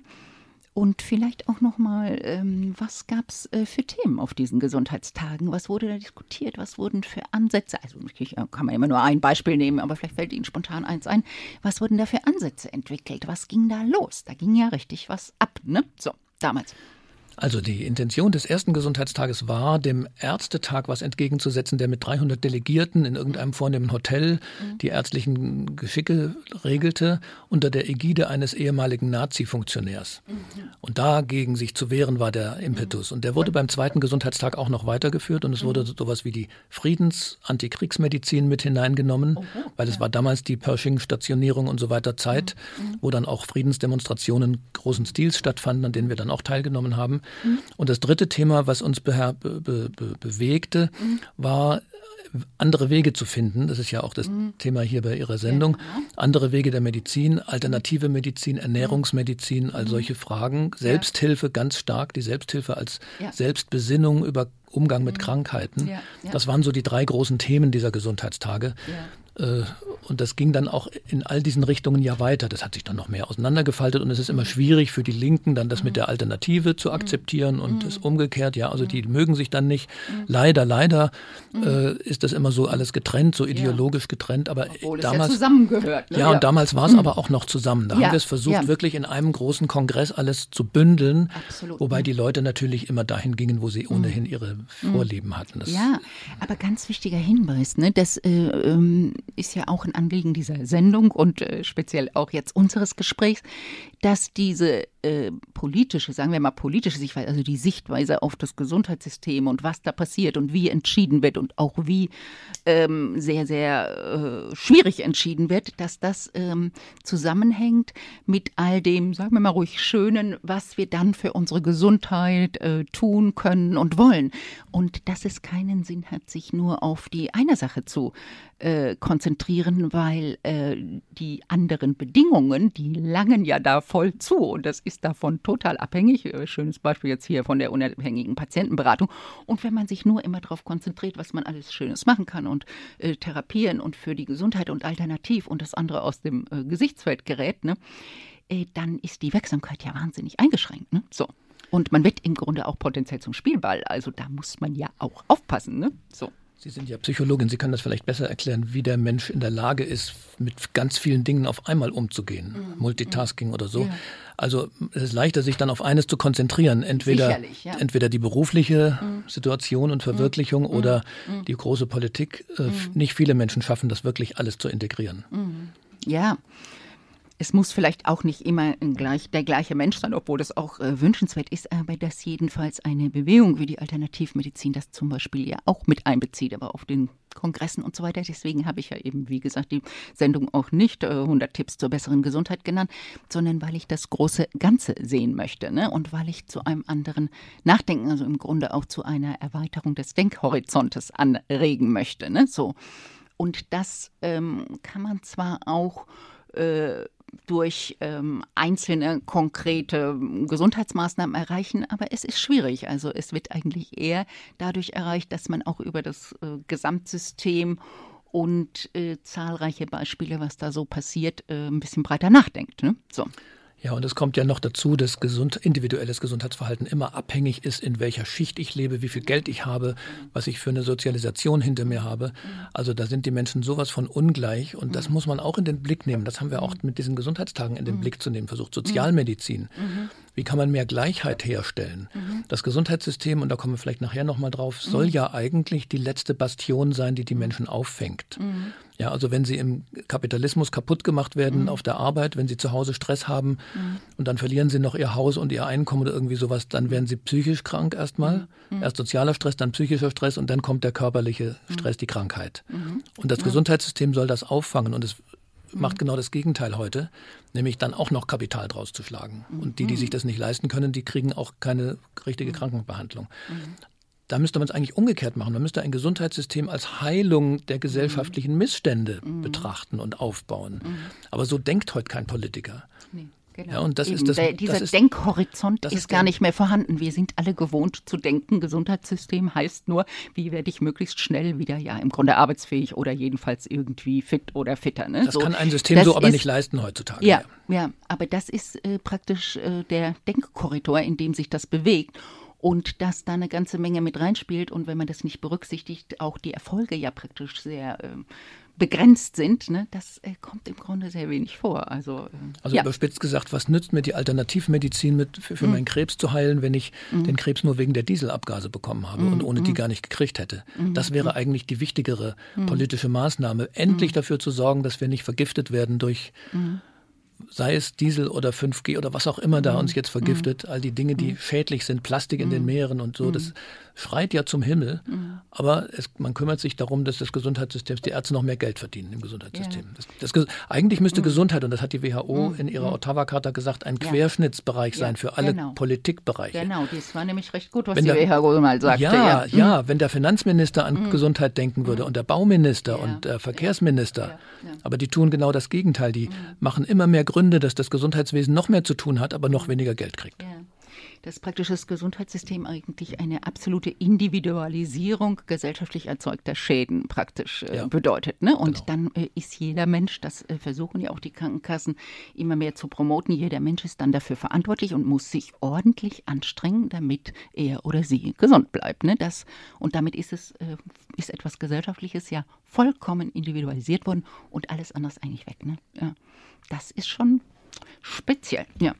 Und vielleicht auch nochmal, ähm, was gab es äh, für Themen auf diesen Gesundheitstagen? Was wurde da diskutiert? Was wurden für Ansätze? Also natürlich kann man immer nur ein Beispiel nehmen, aber vielleicht fällt Ihnen spontan eins ein. Was wurden da für Ansätze entwickelt? Was ging da los? Da ging ja richtig was ab, ne? So, damals. Also die Intention des ersten Gesundheitstages war, dem Ärztetag was entgegenzusetzen, der mit dreihundert Delegierten in irgendeinem vornehmen Hotel die ärztlichen Geschicke regelte, unter der Ägide eines ehemaligen Nazi-Funktionärs. Und dagegen sich zu wehren war der Impetus. Und der wurde beim zweiten Gesundheitstag auch noch weitergeführt und es wurde sowas wie die Friedens-Antikriegsmedizin mit hineingenommen, weil es war damals die Pershing-Stationierung und so weiter Zeit, wo dann auch Friedensdemonstrationen großen Stils stattfanden, an denen wir dann auch teilgenommen haben. Und das dritte Thema, was uns be- be- be- bewegte, mhm. war, andere Wege zu finden. Das ist ja auch das mhm. Thema hier bei Ihrer Sendung. Ja. Andere Wege der Medizin, alternative Medizin, Ernährungsmedizin, mhm. all solche Fragen. Selbsthilfe ja. ganz stark, die Selbsthilfe als ja. Selbstbesinnung über Umgang mit mhm. Krankheiten. Ja. Ja. Das waren so die drei großen Themen dieser Gesundheitstage. Ja. Und das ging dann auch in all diesen Richtungen ja weiter. Das hat sich dann noch mehr auseinandergefaltet und es ist immer schwierig für die Linken, dann das mit der Alternative zu akzeptieren und es umgekehrt. Ja, also die mögen sich dann nicht. Leider, leider äh, ist das immer so alles getrennt, so ideologisch getrennt. Aber Obwohl damals, es ja zusammengehört. Ne? Ja, und damals war es aber auch noch zusammen. Da ja. haben wir es versucht, ja. wirklich in einem großen Kongress alles zu bündeln. Absolut. Wobei die Leute natürlich immer dahin gingen, wo sie ohnehin ihre Vorlieben hatten. Das ja, aber ganz wichtiger Hinweis, ne? Das äh, ähm, ist ja auch ein Anliegen dieser Sendung und äh, speziell auch jetzt unseres Gesprächs, dass diese äh, politische, sagen wir mal politische Sichtweise, also die Sichtweise auf das Gesundheitssystem und was da passiert und wie entschieden wird und auch wie ähm, sehr, sehr äh, schwierig entschieden wird, dass das ähm, zusammenhängt mit all dem, sagen wir mal ruhig Schönen, was wir dann für unsere Gesundheit äh, tun können und wollen. Und dass es keinen Sinn hat, sich nur auf die eine Sache zu äh, konzentrieren, weil äh, die anderen Bedingungen, die langen ja da voll zu und das ist davon total abhängig. Äh, schönes Beispiel jetzt hier von der unabhängigen Patientenberatung. Und wenn man sich nur immer darauf konzentriert, was man alles Schönes machen kann und äh, therapieren und für die Gesundheit und alternativ und das andere aus dem äh, Gesichtsfeld gerät, ne, äh, dann ist die Wirksamkeit ja wahnsinnig eingeschränkt. Ne? So. Und man wird im Grunde auch potenziell zum Spielball. Also da muss man ja auch aufpassen. Ne? So. Sie sind ja Psychologin, Sie können das vielleicht besser erklären, wie der Mensch in der Lage ist, mit ganz vielen Dingen auf einmal umzugehen. Mhm. Multitasking oder so. Ja. Also es ist leichter, sich dann auf eines zu konzentrieren. Entweder, ja. entweder die berufliche mhm. Situation und Verwirklichung mhm. oder mhm. die große Politik. Äh, mhm. Nicht viele Menschen schaffen das wirklich alles zu integrieren. Mhm. Ja. Es muss vielleicht auch nicht immer gleich, der gleiche Mensch sein, obwohl das auch äh, wünschenswert ist, aber dass jedenfalls eine Bewegung wie die Alternativmedizin das zum Beispiel ja auch mit einbezieht, aber auf den Kongressen und so weiter. Deswegen habe ich ja eben, wie gesagt, die Sendung auch nicht äh, hundert Tipps zur besseren Gesundheit genannt, sondern weil ich das große Ganze sehen möchte, ne? Und weil ich zu einem anderen Nachdenken, also im Grunde auch zu einer Erweiterung des Denkhorizontes anregen möchte. Ne? So. Und das ähm, kann man zwar auch äh, durch ähm, einzelne konkrete Gesundheitsmaßnahmen erreichen, aber es ist schwierig. Also es wird eigentlich eher dadurch erreicht, dass man auch über das äh, Gesamtsystem und äh, zahlreiche Beispiele, was da so passiert, äh, ein bisschen breiter nachdenkt. Ne? So. Ja, und es kommt ja noch dazu, dass gesund, individuelles Gesundheitsverhalten immer abhängig ist, in welcher Schicht ich lebe, wie viel Geld ich habe, was ich für eine Sozialisation hinter mir habe. Also da sind die Menschen sowas von ungleich und das muss man auch in den Blick nehmen. Das haben wir auch mit diesen Gesundheitstagen in den Blick zu nehmen versucht. Sozialmedizin. Wie kann man mehr Gleichheit herstellen? Das Gesundheitssystem, und da kommen wir vielleicht nachher nochmal drauf, soll ja eigentlich die letzte Bastion sein, die die Menschen auffängt. Ja, also wenn sie im Kapitalismus kaputt gemacht werden mhm. auf der Arbeit, wenn sie zu Hause Stress haben mhm. und dann verlieren sie noch ihr Haus und ihr Einkommen oder irgendwie sowas, dann werden sie psychisch krank erstmal. Mhm. Erst sozialer Stress, dann psychischer Stress und dann kommt der körperliche Stress, die Krankheit. Mhm. Und das ja. Gesundheitssystem soll das auffangen und es mhm. macht genau das Gegenteil heute, nämlich dann auch noch Kapital draus zu schlagen. Mhm. Und die, die sich das nicht leisten können, die kriegen auch keine richtige mhm. Krankenbehandlung. Mhm. Da müsste man es eigentlich umgekehrt machen. Man müsste ein Gesundheitssystem als Heilung der gesellschaftlichen Missstände mhm. betrachten und aufbauen. Mhm. Aber so denkt heute kein Politiker. Nee, genau. Ja, und das ist das, der, dieser das ist, Denkhorizont das ist, ist gar nicht mehr vorhanden. Wir sind alle gewohnt zu denken. Gesundheitssystem heißt nur, wie werde ich möglichst schnell wieder, ja, im Grunde arbeitsfähig oder jedenfalls irgendwie fit oder fitter. Ne? Das so, kann ein System so aber ist, nicht leisten heutzutage. Ja, ja. ja aber das ist äh, praktisch äh, der Denkkorridor, in dem sich das bewegt. Und dass da eine ganze Menge mit reinspielt und wenn man das nicht berücksichtigt, auch die Erfolge ja praktisch sehr äh, begrenzt sind, ne, das äh, kommt im Grunde sehr wenig vor. Also, äh, also ja. überspitzt gesagt, was nützt mir die Alternativmedizin mit, für, für mhm. meinen Krebs zu heilen, wenn ich mhm. den Krebs nur wegen der Dieselabgase bekommen habe mhm. und ohne die gar nicht gekriegt hätte? Mhm. Das wäre eigentlich die wichtigere mhm. politische Maßnahme, endlich mhm. dafür zu sorgen, dass wir nicht vergiftet werden durch mhm. sei es Diesel oder fünf G oder was auch immer da uns jetzt vergiftet, all die Dinge, die schädlich sind, Plastik in den Meeren und so, das schreit ja zum Himmel, aber es, man kümmert sich darum, dass das Gesundheitssystem, die Ärzte noch mehr Geld verdienen im Gesundheitssystem. Ja. Das, das, eigentlich müsste Gesundheit, und das hat die W H O in ihrer Ottawa-Charta gesagt, ein ja. Querschnittsbereich ja. sein für alle genau. Politikbereiche. Genau, das war nämlich recht gut, was wenn die der, W H O mal sagte. Ja, ja, ja, wenn der Finanzminister an mhm. Gesundheit denken würde und der Bauminister ja. und der Verkehrsminister, ja. Ja. aber die tun genau das Gegenteil, die mhm. machen immer mehr Gründe, dass das Gesundheitswesen noch mehr zu tun hat, aber noch weniger Geld kriegt. Ja. Dass praktisch das Gesundheitssystem eigentlich eine absolute Individualisierung gesellschaftlich erzeugter Schäden praktisch äh, ja. bedeutet. Ne? Und genau. dann äh, ist jeder Mensch, das äh, versuchen ja auch die Krankenkassen immer mehr zu promoten, jeder Mensch ist dann dafür verantwortlich und muss sich ordentlich anstrengen, damit er oder sie gesund bleibt. Ne? Das, und damit ist es äh, ist etwas Gesellschaftliches ja vollkommen individualisiert worden und alles anders eigentlich weg. Ne? Ja. Das ist schon speziell, ja.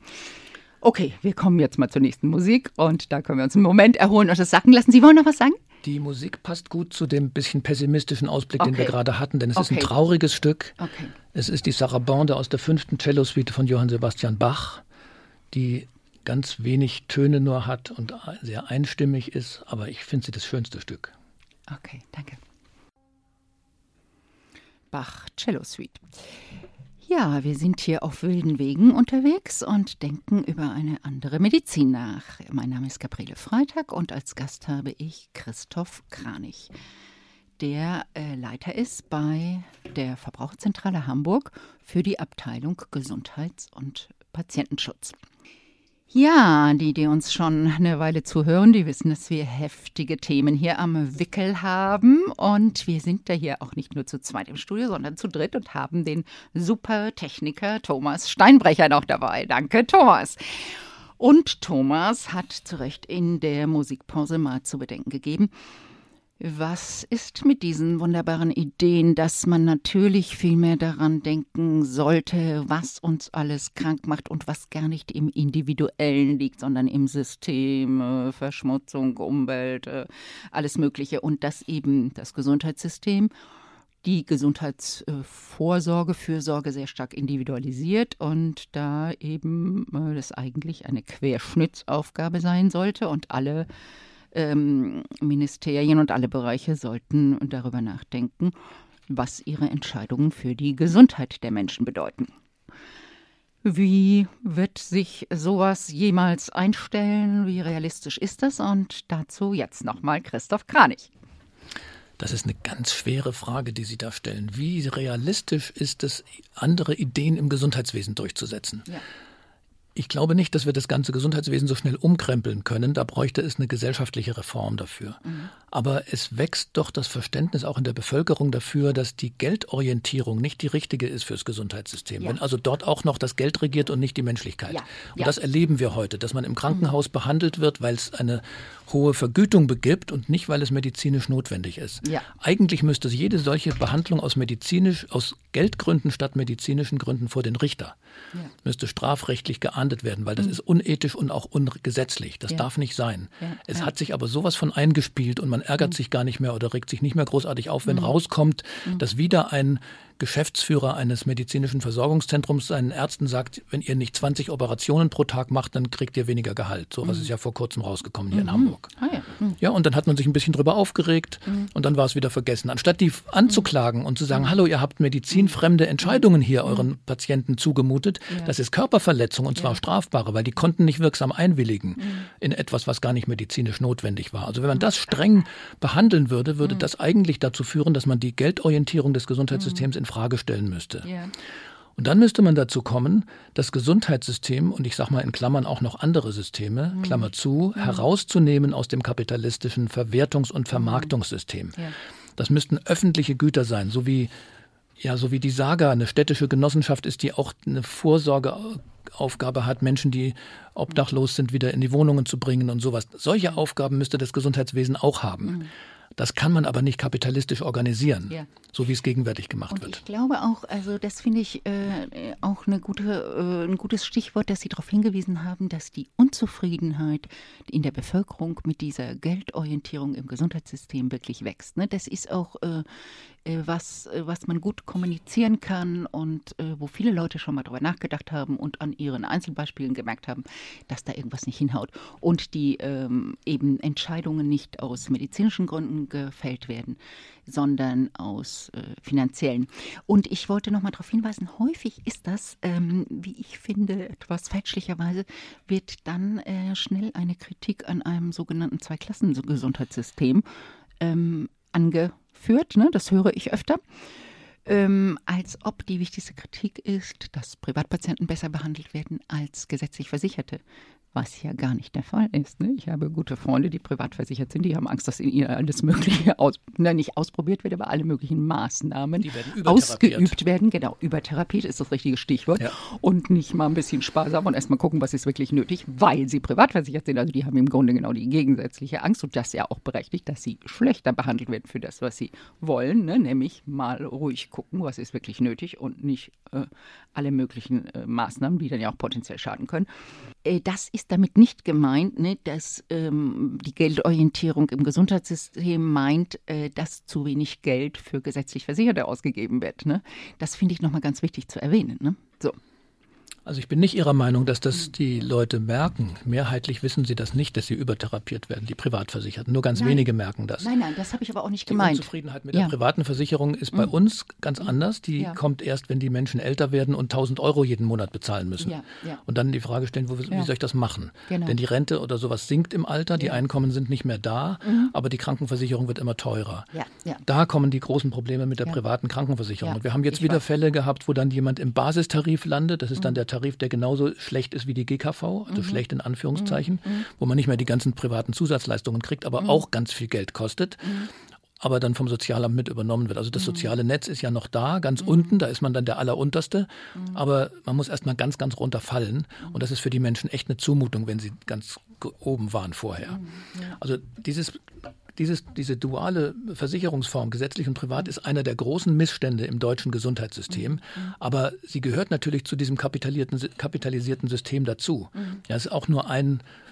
Okay, wir kommen jetzt mal zur nächsten Musik und da können wir uns einen Moment erholen und das sacken lassen. Sie wollen noch was sagen? Die Musik passt gut zu dem bisschen pessimistischen Ausblick, okay. den wir gerade hatten, denn es okay. ist ein trauriges Stück. Okay. Es ist die Sarabande aus der fünften Cellosuite von Johann Sebastian Bach, die ganz wenig Töne nur hat und sehr einstimmig ist, aber ich finde sie das schönste Stück. Okay, danke. Bach Cellosuite. Ja, wir sind hier auf wilden Wegen unterwegs und denken über eine andere Medizin nach. Mein Name ist Gabriele Freitag und als Gast habe ich Christoph Kranich, der äh, Leiter ist bei der Verbraucherzentrale Hamburg für die Abteilung Gesundheits- und Patientenschutz. Ja, die, die uns schon eine Weile zuhören, die wissen, dass wir heftige Themen hier am Wickel haben. Und wir sind da hier auch nicht nur zu zweit im Studio, sondern zu dritt und haben den super Techniker Thomas Steinbrecher noch dabei. Danke, Thomas. Und Thomas hat zu Recht in der Musikpause mal zu bedenken gegeben, was ist mit diesen wunderbaren Ideen, dass man natürlich viel mehr daran denken sollte, was uns alles krank macht und was gar nicht im Individuellen liegt, sondern im System, äh, Verschmutzung, Umwelt, äh, alles Mögliche. Und dass eben das Gesundheitssystem die Gesundheitsvorsorge, Fürsorge sehr stark individualisiert und da eben äh, das eigentlich eine Querschnittsaufgabe sein sollte und alle ähm, Ministerien und alle Bereiche sollten darüber nachdenken, was ihre Entscheidungen für die Gesundheit der Menschen bedeuten. Wie wird sich sowas jemals einstellen? Wie realistisch ist das? Und dazu jetzt nochmal Christoph Kranich. Das ist eine ganz schwere Frage, die Sie da stellen. Wie realistisch ist es, andere Ideen im Gesundheitswesen durchzusetzen? Ja. Ich glaube nicht, dass wir das ganze Gesundheitswesen so schnell umkrempeln können. Da bräuchte es eine gesellschaftliche Reform dafür. Mhm. Aber es wächst doch das Verständnis auch in der Bevölkerung dafür, dass die Geldorientierung nicht die richtige ist fürs Gesundheitssystem. Ja. Wenn also dort auch noch das Geld regiert und nicht die Menschlichkeit. Ja. Und ja. das erleben wir heute, dass man im Krankenhaus mhm. behandelt wird, weil es eine hohe Vergütung begibt und nicht, weil es medizinisch notwendig ist. Ja. Eigentlich müsste jede solche Behandlung aus medizinisch, aus Geldgründen statt medizinischen Gründen vor den Richter. Ja. Müsste strafrechtlich geahndet werden, weil das mhm. ist unethisch und auch ungesetzlich. Das ja. darf nicht sein. Ja. Es ja. hat sich aber sowas von eingespielt und man ärgert mhm. sich gar nicht mehr oder regt sich nicht mehr großartig auf, wenn mhm. rauskommt, mhm. dass wieder ein Geschäftsführer eines medizinischen Versorgungszentrums seinen Ärzten sagt, wenn ihr nicht zwanzig Operationen pro Tag macht, dann kriegt ihr weniger Gehalt. So was mhm. ist ja vor kurzem rausgekommen hier mhm. in Hamburg. Ah, ja. Mhm. ja, und dann hat man sich ein bisschen drüber aufgeregt mhm. und dann war es wieder vergessen. Anstatt die anzuklagen und zu sagen, mhm. hallo, ihr habt medizinfremde Entscheidungen hier mhm. euren Patienten zugemutet, ja. das ist Körperverletzung und zwar ja. strafbare, weil die konnten nicht wirksam einwilligen mhm. in etwas, was gar nicht medizinisch notwendig war. Also wenn man das streng behandeln würde, würde mhm. das eigentlich dazu führen, dass man die Geldorientierung des Gesundheitssystems in Frage stellen müsste. Ja. Und dann müsste man dazu kommen, das Gesundheitssystem, und ich sage mal in Klammern auch noch andere Systeme, mhm. Klammer zu, mhm. herauszunehmen aus dem kapitalistischen Verwertungs- und Vermarktungssystem. Ja. Das müssten öffentliche Güter sein, so wie, ja, so wie die Saga eine städtische Genossenschaft ist, die auch eine Vorsorgeaufgabe hat, Menschen, die obdachlos sind, wieder in die Wohnungen zu bringen und sowas. Solche Aufgaben müsste das Gesundheitswesen auch haben. Mhm. Das kann man aber nicht kapitalistisch organisieren, ja. so wie es gegenwärtig gemacht und wird. Ich glaube auch, also das finde ich äh, auch eine gute, äh, ein gutes Stichwort, dass Sie darauf hingewiesen haben, dass die Unzufriedenheit in der Bevölkerung mit dieser Geldorientierung im Gesundheitssystem wirklich wächst. Ne? Das ist auch äh, was, was man gut kommunizieren kann und äh, wo viele Leute schon mal drüber nachgedacht haben und an ihren Einzelbeispielen gemerkt haben, dass da irgendwas nicht hinhaut und die ähm, eben Entscheidungen nicht aus medizinischen Gründen gefällt werden, sondern aus äh, finanziellen. Und ich wollte noch mal darauf hinweisen, häufig ist das, ähm, wie ich finde, etwas fälschlicherweise, wird dann äh, schnell eine Kritik an einem sogenannten Zweiklassen-Gesundheitssystem ähm, angeführt, ne? Das höre ich öfter, ähm, als ob die wichtigste Kritik ist, dass Privatpatienten besser behandelt werden als gesetzlich Versicherte. Was ja gar nicht der Fall ist. Ne? Ich habe gute Freunde, die privat versichert sind, die haben Angst, dass in ihr alles Mögliche aus, ne, nicht ausprobiert wird, aber alle möglichen Maßnahmen werden ausgeübt werden. Genau, übertherapiert ist das richtige Stichwort. Ja. Und nicht mal ein bisschen sparsam und erstmal gucken, was ist wirklich nötig, weil sie privat versichert sind. Also die haben im Grunde genau die gegensätzliche Angst und das ja auch berechtigt, dass sie schlechter behandelt werden für das, was sie wollen. Ne? Nämlich mal ruhig gucken, was ist wirklich nötig und nicht äh, alle möglichen äh, Maßnahmen, die dann ja auch potenziell schaden können. Äh, das ist ist damit nicht gemeint, ne, dass ähm, die Geldorientierung im Gesundheitssystem meint, äh, dass zu wenig Geld für gesetzlich Versicherte ausgegeben wird. Ne? Das finde ich nochmal ganz wichtig zu erwähnen. Ne? So. Also ich bin nicht Ihrer Meinung, dass das die Leute merken. Mehrheitlich wissen sie das nicht, dass sie übertherapiert werden, die Privatversicherten. Nur ganz nein. wenige merken das. Nein, nein, das habe ich aber auch nicht die gemeint. Die Unzufriedenheit mit ja. der privaten Versicherung ist mhm. bei uns ganz anders. Die ja. kommt erst, wenn die Menschen älter werden und tausend Euro jeden Monat bezahlen müssen. Ja. Ja. Und dann die Frage stellen, wo, wie ja. soll ich das machen? Genau. Denn die Rente oder sowas sinkt im Alter, die ja. Einkommen sind nicht mehr da, mhm. aber die Krankenversicherung wird immer teurer. Ja. Ja. Da kommen die großen Probleme mit der ja. privaten Krankenversicherung. Ja. Und wir haben jetzt ich wieder weiß. Fälle gehabt, wo dann jemand im Basistarif landet. Das ist mhm. dann der Tarif, der genauso schlecht ist wie die G K V, also mhm. schlecht in Anführungszeichen, mhm. wo man nicht mehr die ganzen privaten Zusatzleistungen kriegt, aber mhm. auch ganz viel Geld kostet. Mhm. aber dann vom Sozialamt mit übernommen wird. Also das soziale Netz ist ja noch da, ganz mhm. unten, da ist man dann der Allerunterste, mhm. aber man muss erstmal ganz, ganz runterfallen und das ist für die Menschen echt eine Zumutung, wenn sie ganz oben waren vorher. Mhm. Ja. Also dieses, dieses, diese duale Versicherungsform, gesetzlich und privat, ist einer der großen Missstände im deutschen Gesundheitssystem, mhm. aber sie gehört natürlich zu diesem kapitalisierten System dazu. Mhm. Ja, es ist auch nur ein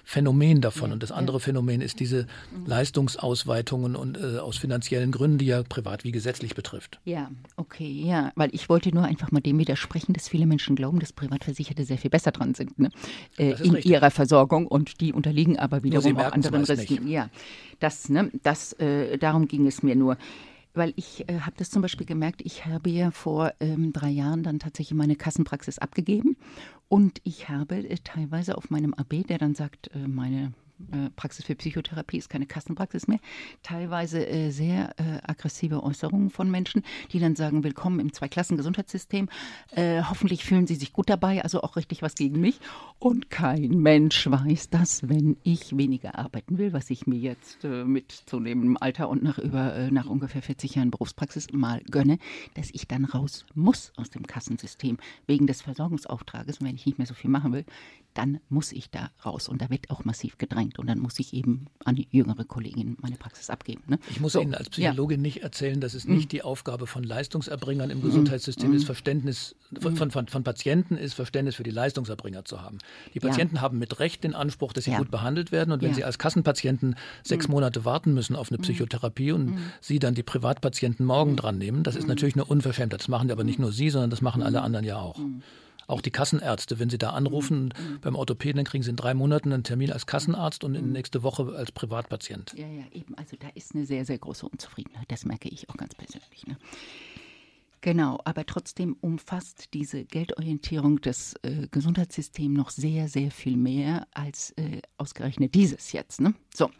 Phänomen davon. Ja, und das andere ja. Phänomen ist diese mhm. Leistungsausweitungen und äh, aus finanziellen Gründen, die ja privat wie gesetzlich betrifft. Ja, okay, ja, weil ich wollte nur einfach mal dem widersprechen, dass viele Menschen glauben, dass Privatversicherte sehr viel besser dran sind, ne? äh, in richtig. ihrer Versorgung, und die unterliegen aber wiederum auch anderen Risken. Ja, das, ne, das, äh, darum ging es mir nur. Weil ich äh, habe das zum Beispiel gemerkt, ich habe ja vor ähm, drei Jahren dann tatsächlich meine Kassenpraxis abgegeben, und ich habe äh, teilweise auf meinem A B, der dann sagt, äh, meine äh, Praxis für Psychotherapie ist keine Kassenpraxis mehr, teilweise äh, sehr äh, aggressive Äußerungen von Menschen, die dann sagen, willkommen im Zweiklassen-Gesundheitssystem, äh, hoffentlich fühlen Sie sich gut dabei, also auch richtig was gegen mich. Und kein Mensch weiß, dass, wenn ich weniger arbeiten will, was ich mir jetzt äh, mit zunehmendem Alter und nach, über, äh, nach ungefähr vierzig Jahren Berufspraxis mal gönne, dass ich dann raus muss aus dem Kassensystem wegen des Versorgungsauftrages. Und wenn ich nicht mehr so viel machen will, dann muss ich da raus. Und da wird auch massiv gedrängt. Und dann muss ich eben an die jüngere Kollegin meine Praxis abgeben. Ne? Ich muss so, Ihnen als Psychologin ja. nicht erzählen, dass es mm. nicht die Aufgabe von Leistungserbringern im mm. Gesundheitssystem mm. ist, Verständnis von, von, von, von Patienten ist, Verständnis für die Leistungserbringer zu haben. Die Patienten ja. haben mit Recht den Anspruch, dass sie ja. gut behandelt werden. Und wenn ja. sie als Kassenpatienten sechs mm. Monate warten müssen auf eine Psychotherapie und mm. sie dann die Privatpatienten morgen mm. dran nehmen, das ist mm. natürlich eine Unverschämtheit. Das machen aber nicht nur Sie, sondern das machen alle anderen ja auch. Mm. Auch die Kassenärzte, wenn sie da anrufen, mhm. beim Orthopäden, dann kriegen sie in drei Monaten einen Termin als Kassenarzt und in nächste Woche als Privatpatient. Ja, ja, eben. Also da ist eine sehr, sehr große Unzufriedenheit. Das merke ich auch ganz persönlich. Ne? Genau, aber trotzdem umfasst diese Geldorientierung des äh, Gesundheitssystems noch sehr, sehr viel mehr als äh, ausgerechnet dieses jetzt. Ne? So.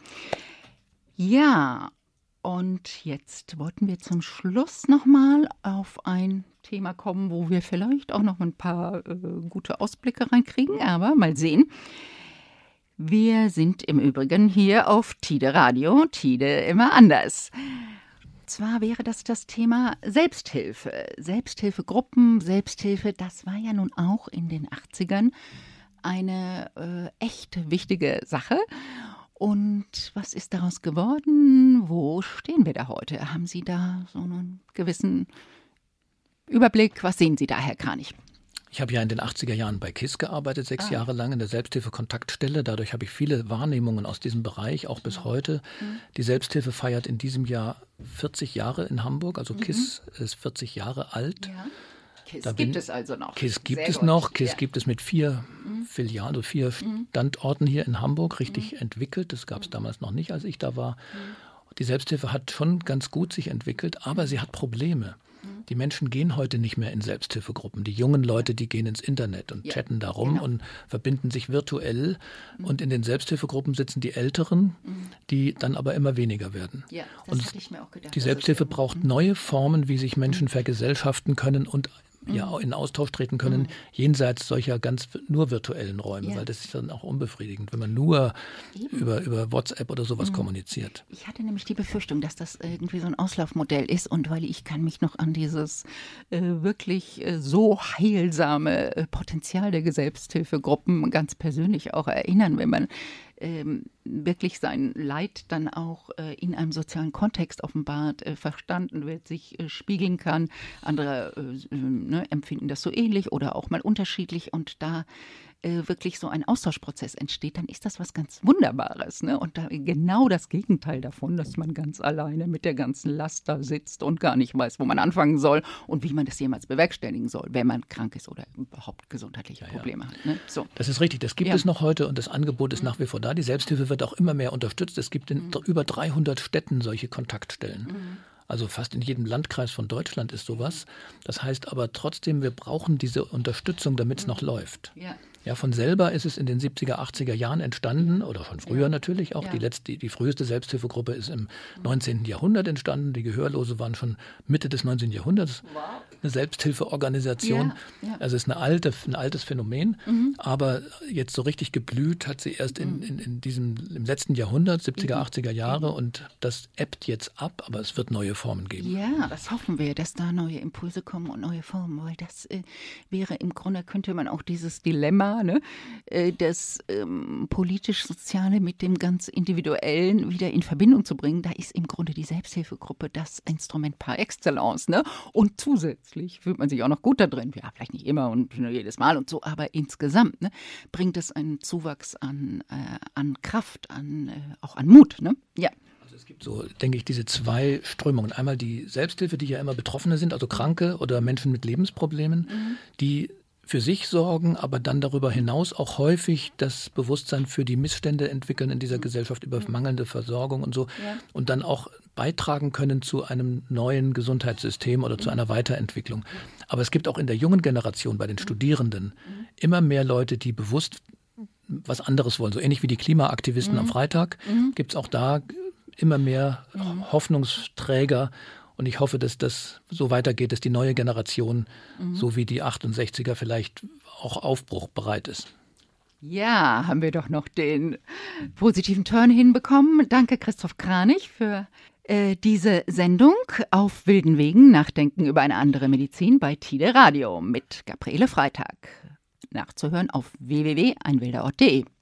Ja, und jetzt wollten wir zum Schluss nochmal auf ein Thema kommen, wo wir vielleicht auch noch ein paar äh, gute Ausblicke reinkriegen, aber mal sehen. Wir sind im Übrigen hier auf Tide Radio, Tide immer anders. Zwar wäre das das Thema Selbsthilfe, Selbsthilfegruppen, Selbsthilfe, das war ja nun auch in den achtzigern eine äh, echt wichtige Sache. Und was ist daraus geworden? Wo stehen wir da heute? Haben Sie da so einen gewissen Überblick? Was sehen Sie da, Herr Kranich? Ich habe ja in den achtziger Jahren bei K I S S gearbeitet, sechs ah. Jahre lang in der Selbsthilfe-Kontaktstelle. Dadurch habe ich viele Wahrnehmungen aus diesem Bereich, auch bis heute. Mhm. Die Selbsthilfe feiert in diesem Jahr vierzig Jahre in Hamburg, also mhm. K I S S ist vierzig Jahre alt. Ja. K I S S gibt es also noch. K I S S gibt Sehr es gut. noch. K I S S ja. gibt es mit vier mhm. Filialen, also vier mhm. Standorten hier in Hamburg richtig mhm. entwickelt. Das gab es damals noch nicht, als ich da war. Mhm. Die Selbsthilfe hat schon ganz gut sich entwickelt, aber sie hat Probleme. Die Menschen gehen heute nicht mehr in Selbsthilfegruppen. Die jungen Leute, die gehen ins Internet und ja, chatten da rum genau. und verbinden sich virtuell. Mhm. Und in den Selbsthilfegruppen sitzen die Älteren, mhm. die dann aber immer weniger werden. Ja, das und hatte ich mir auch gedacht. Die Selbsthilfe braucht mhm. neue Formen, wie sich Menschen mhm. vergesellschaften können und ja in Austausch treten können, mhm. jenseits solcher ganz nur virtuellen Räume, ja. weil das ist dann auch unbefriedigend, wenn man nur über, über WhatsApp oder sowas mhm. kommuniziert. Ich hatte nämlich die Befürchtung, dass das irgendwie so ein Auslaufmodell ist, und weil ich kann mich noch an dieses äh, wirklich äh, so heilsame äh, Potenzial der Selbsthilfegruppen ganz persönlich auch erinnern, wenn man Ähm, wirklich sein Leid dann auch äh, in einem sozialen Kontext offenbart, äh, verstanden wird, sich äh, spiegeln kann. Andere äh, ne, empfinden das so ähnlich oder auch mal unterschiedlich, und da äh, wirklich so ein Austauschprozess entsteht, dann ist das was ganz Wunderbares. Ne? Und da genau das Gegenteil davon, dass man ganz alleine mit der ganzen Last da sitzt und gar nicht weiß, wo man anfangen soll und wie man das jemals bewerkstelligen soll, wenn man krank ist oder überhaupt gesundheitliche ja, Probleme ja. hat. Ne? So. Das ist richtig, das gibt ja. es noch heute, und das Angebot ist mhm. nach wie vor da. Die Selbsthilfe wird auch immer mehr unterstützt. Es gibt in mhm. über dreihundert Städten solche Kontaktstellen. Mhm. Also fast in jedem Landkreis von Deutschland ist sowas. Das heißt aber trotzdem, wir brauchen diese Unterstützung, damit es mhm. noch läuft. Ja. Ja, von selber ist es in den siebziger, achtziger Jahren entstanden, oder schon früher ja. natürlich auch. Ja. Die, letzte, die früheste Selbsthilfegruppe ist im neunzehnten Jahrhundert entstanden. Die Gehörlose waren schon Mitte des neunzehnten Jahrhunderts. Wow. Eine Selbsthilfeorganisation. Ja. Ja. Also es ist eine alte, ein altes Phänomen. Mhm. Aber jetzt so richtig geblüht hat sie erst in, in, in diesem, im letzten Jahrhundert, siebziger, mhm. achtziger Jahre. Und das ebbt jetzt ab, aber es wird neue Formen geben. Ja, das hoffen wir, dass da neue Impulse kommen und neue Formen. Weil das äh, wäre im Grunde, könnte man auch dieses Dilemma war, ne? Das ähm, politisch-soziale mit dem ganz Individuellen wieder in Verbindung zu bringen, da ist im Grunde die Selbsthilfegruppe das Instrument par excellence, ne? Und zusätzlich fühlt man sich auch noch gut da drin, ja, vielleicht nicht immer und jedes Mal und so, aber insgesamt, ne, bringt es einen Zuwachs an, äh, an Kraft, an, äh, auch an Mut, ne? Ja. Es gibt so, denke ich, diese zwei Strömungen. Einmal die Selbsthilfe, die ja immer Betroffene sind, also Kranke oder Menschen mit Lebensproblemen, mhm. die für sich sorgen, aber dann darüber hinaus auch häufig das Bewusstsein für die Missstände entwickeln in dieser mhm. Gesellschaft über mangelnde Versorgung und so ja. und dann auch beitragen können zu einem neuen Gesundheitssystem oder mhm. zu einer Weiterentwicklung. Aber es gibt auch in der jungen Generation bei den mhm. Studierenden mhm. immer mehr Leute, die bewusst was anderes wollen. So ähnlich wie die Klimaaktivisten mhm. am Freitag mhm. gibt es auch da immer mehr mhm. Hoffnungsträger. Und ich hoffe, dass das so weitergeht, dass die neue Generation, mhm. so wie die achtundsechziger, vielleicht auch aufbruchbereit ist. Ja, haben wir doch noch den positiven Turn hinbekommen. Danke, Christoph Kranich, für äh, diese Sendung auf wilden Wegen. Nachdenken über eine andere Medizin bei Tide Radio mit Gabriele Freitag. Nachzuhören auf w w w punkt ein wilder ort punkt de.